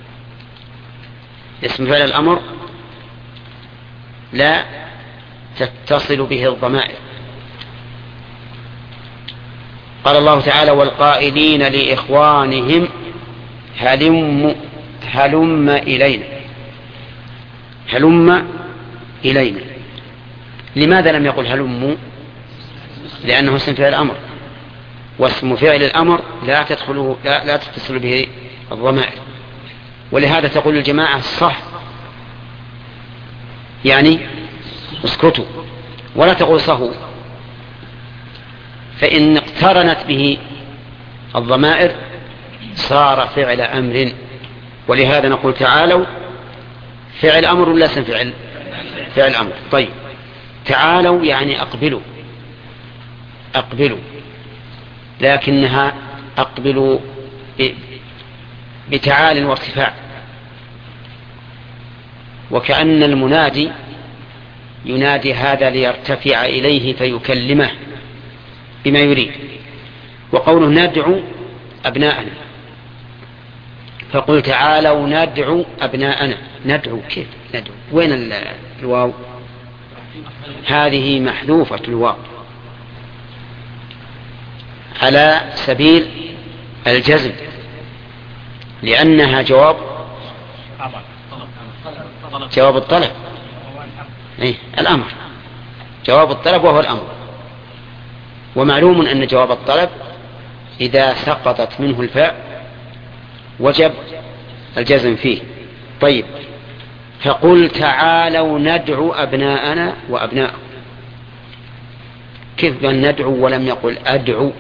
اسم فعل الأمر لا تتصل به الضمائر. قال الله تعالى والقائلين لإخوانهم هلم هلم إلينا هلم إلينا. لماذا لم يقل هلم؟ لأنه اسم فعل الأمر، واسم فعل الأمر لا تدخله لا, لا تتصل به الضمائر. ولهذا تقول الجماعة صح يعني اسكتوا، ولا تقول صهوا، فإن اقترنت به الضمائر صار فعل أمر. ولهذا نقول تعالوا فعل أمر ولا اسم فعل فعل أمر. طيب، تعالوا يعني أقبلوا أقبلوا، لكنها أقبلوا بتعال وارتفاع، وكأن المنادي ينادي هذا ليرتفع إليه فيكلمه بما يريد. وقوله ندعو أبناءنا، فقل تعالوا ندعو أبناءنا. ندعو كيف ندعو؟ وين الواو؟ هذه محذوفة الواو على سبيل الجزم، لأنها جواب جواب الطلب. إيه؟ الأمر جواب الطلب وهو الأمر. ومعلوم أن جواب الطلب إذا سقطت منه الفاء وجب الجزم فيه. طيب، فقل تعالوا ندعو أبناءنا وأبناءكم. كيف قال ندعو ولم يقل أدعو؟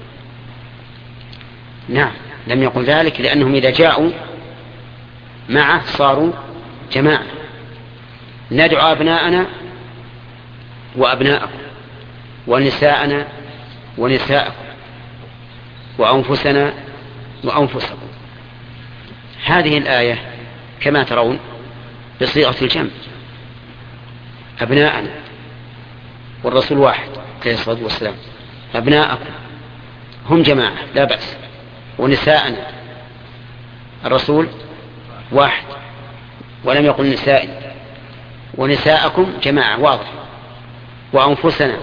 نعم لم يقل ذلك لأنهم إذا جاءوا معه صاروا جماعة. ندعو أبناءنا وأبناءكم ونساءنا ونساءكم وأنفسنا وأنفسكم. هذه الآية كما ترون بصيغة الجمع، أبناءنا والرسول واحد عليه الصلاة والسلام، أبناءكم هم جماعة لا بأس، ونساءنا الرسول واحد ولم يقل نسائي، ونساءكم جماعة واضح، وأنفسنا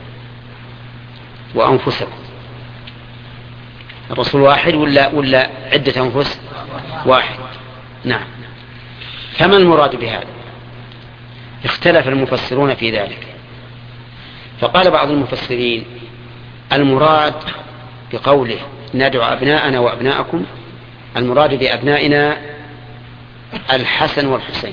وأنفسكم. الرسول واحد ولا ولا عدة أنفس؟ واحد. نعم. فما المراد بهذا؟ اختلف المفسرون في ذلك، فقال بعض المفسرين المراد بقوله ندعو أبناءنا وأبناءكم، المراد بأبنائنا الحسن والحسين،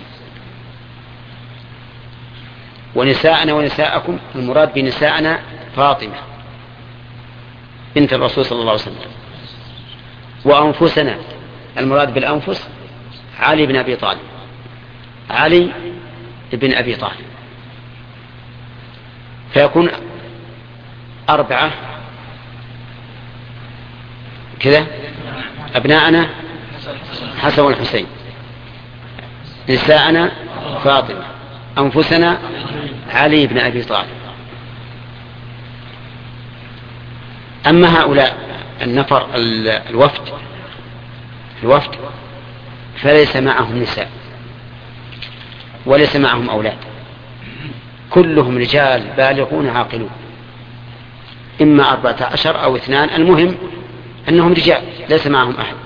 ونساءنا ونساءكم المراد بنساءنا فاطمة بنت الرسول صلى الله عليه وسلم، وأنفسنا المراد بالأنفس علي بن أبي طالب، علي بن أبي طالب. فيكون أربعة كذا، أبناءنا حسن والحسين، نساءنا فاطمة، أنفسنا علي بن أبي طالب. أما هؤلاء النفر الوفد الوفد فليس معهم نساء وليس معهم أولاد، كلهم رجال بالغون عاقلون، إما أربعة عشر أو اثنان، المهم أنهم رجال ليس معهم أحد.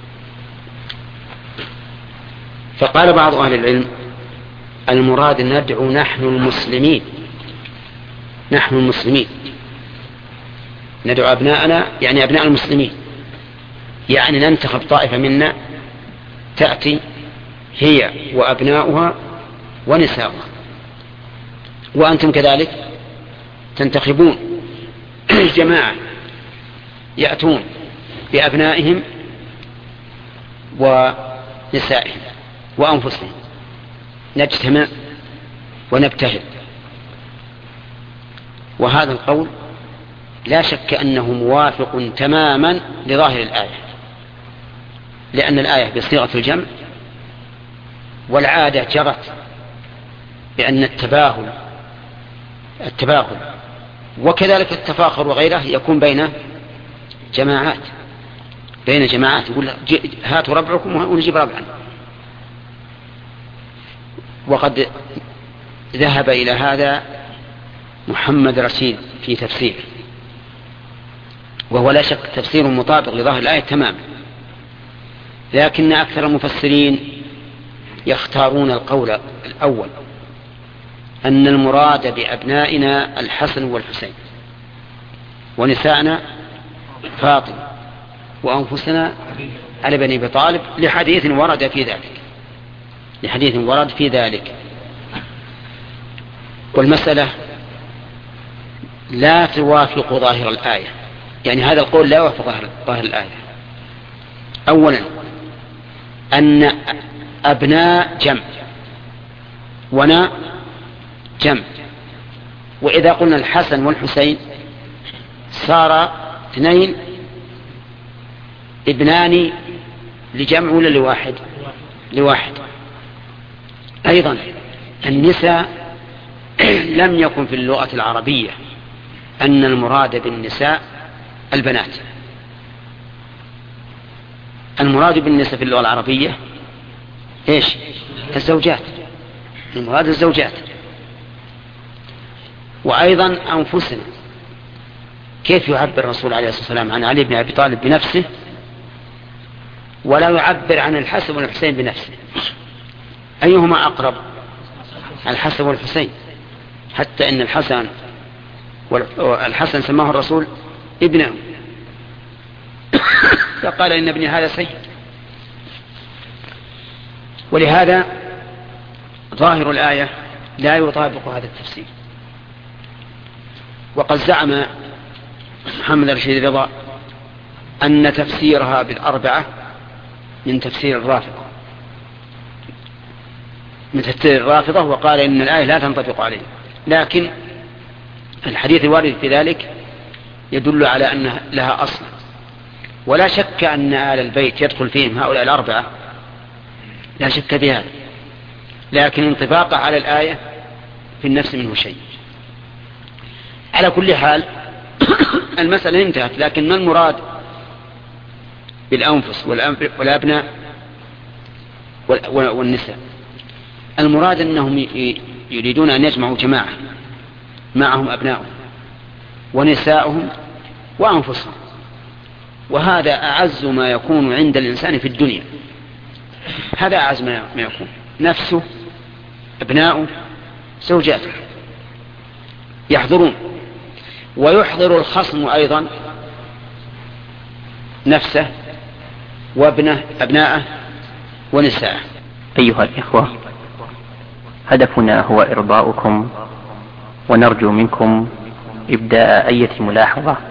فقال بعض أهل العلم المراد ندعو نحن المسلمين، نحن المسلمين ندعو أبناءنا يعني أبناء المسلمين، يعني ننتخب طائفة منا تأتي هي وأبناؤها ونساؤها، وأنتم كذلك تنتخبون جماعة يأتون بأبنائهم ونسائهم وأنفسهم، نجتمع ونبتهل. وهذا القول لا شك أنه موافق تماما لظاهر الآية، لأن الآية بصيغة الجمع، والعادة جرت بأن التباهل التباهل وكذلك التفاخر وغيره يكون بين جماعات بين جماعات يقول هاتوا ربعكم ونجيب ربعا. وقد ذهب إلى هذا محمد رشيد في تفسير، وهو لا شك تفسير مطابق لظاهر الآية تماما، لكن أكثر المفسرين يختارون القول الأول، أن المراد بأبنائنا الحسن والحسين، ونساءنا فاطمة، وأنفسنا علي بن أبي طالب، لحديث ورد في ذلك لحديث ورد في ذلك والمسألة لا توافق ظاهر الآية، يعني هذا القول لا يوافق ظاهر الآية. أولا أن أبناء جمع ونا جمع، وإذا قلنا الحسن والحسين صار اثنين ابنان لجمع ولا لواحد؟ لواحد. أيضا النساء لم يكن في اللغة العربية أن المراد بالنساء البنات، المراد بالنساء في اللغة العربية إيش؟ الزوجات، المراد الزوجات. وأيضا أنفسنا، كيف يعبر الرسول عليه الصلاة والسلام عن علي بن أبي طالب بنفسه ولا يعبر عن الحسن والحسين بنفسه؟ أيهما أقرب؟ الحسن والحسين، حتى إن الحسن والحسن سماه الرسول ابنه، فقال إن ابني هذا سيد. ولهذا ظاهر الآية لا يطابق هذا التفسير. وقد زعم محمد رشيد رضا أن تفسيرها بالأربعة من تفسير الرافضة من تفسير الرافضة وقال إن الآية لا تنطبق عليه، لكن الحديث الوارد في ذلك يدل على أن لها أصل، ولا شك أن آل البيت يدخل فيهم هؤلاء الأربعة، لا شك بهذا، لكن انطباق على الآية في النفس منه شيء. على كل حال المسألة انتهت، لكن ما المراد بالأنفس والأبناء والنساء؟ المراد أنهم يريدون أن يجمعوا جماعة معهم أبناؤهم ونساؤهم وأنفسهم، وهذا أعز ما يكون عند الإنسان في الدنيا. هذا أعز ما يكون، نفسه، أبناؤه، زوجاته يحضرون، ويحضر الخصم أيضا نفسه وابنه أبناءه ونساءه. أيها الإخوة، هدفنا هو إرضاؤكم، ونرجو منكم إبداء أية ملاحظة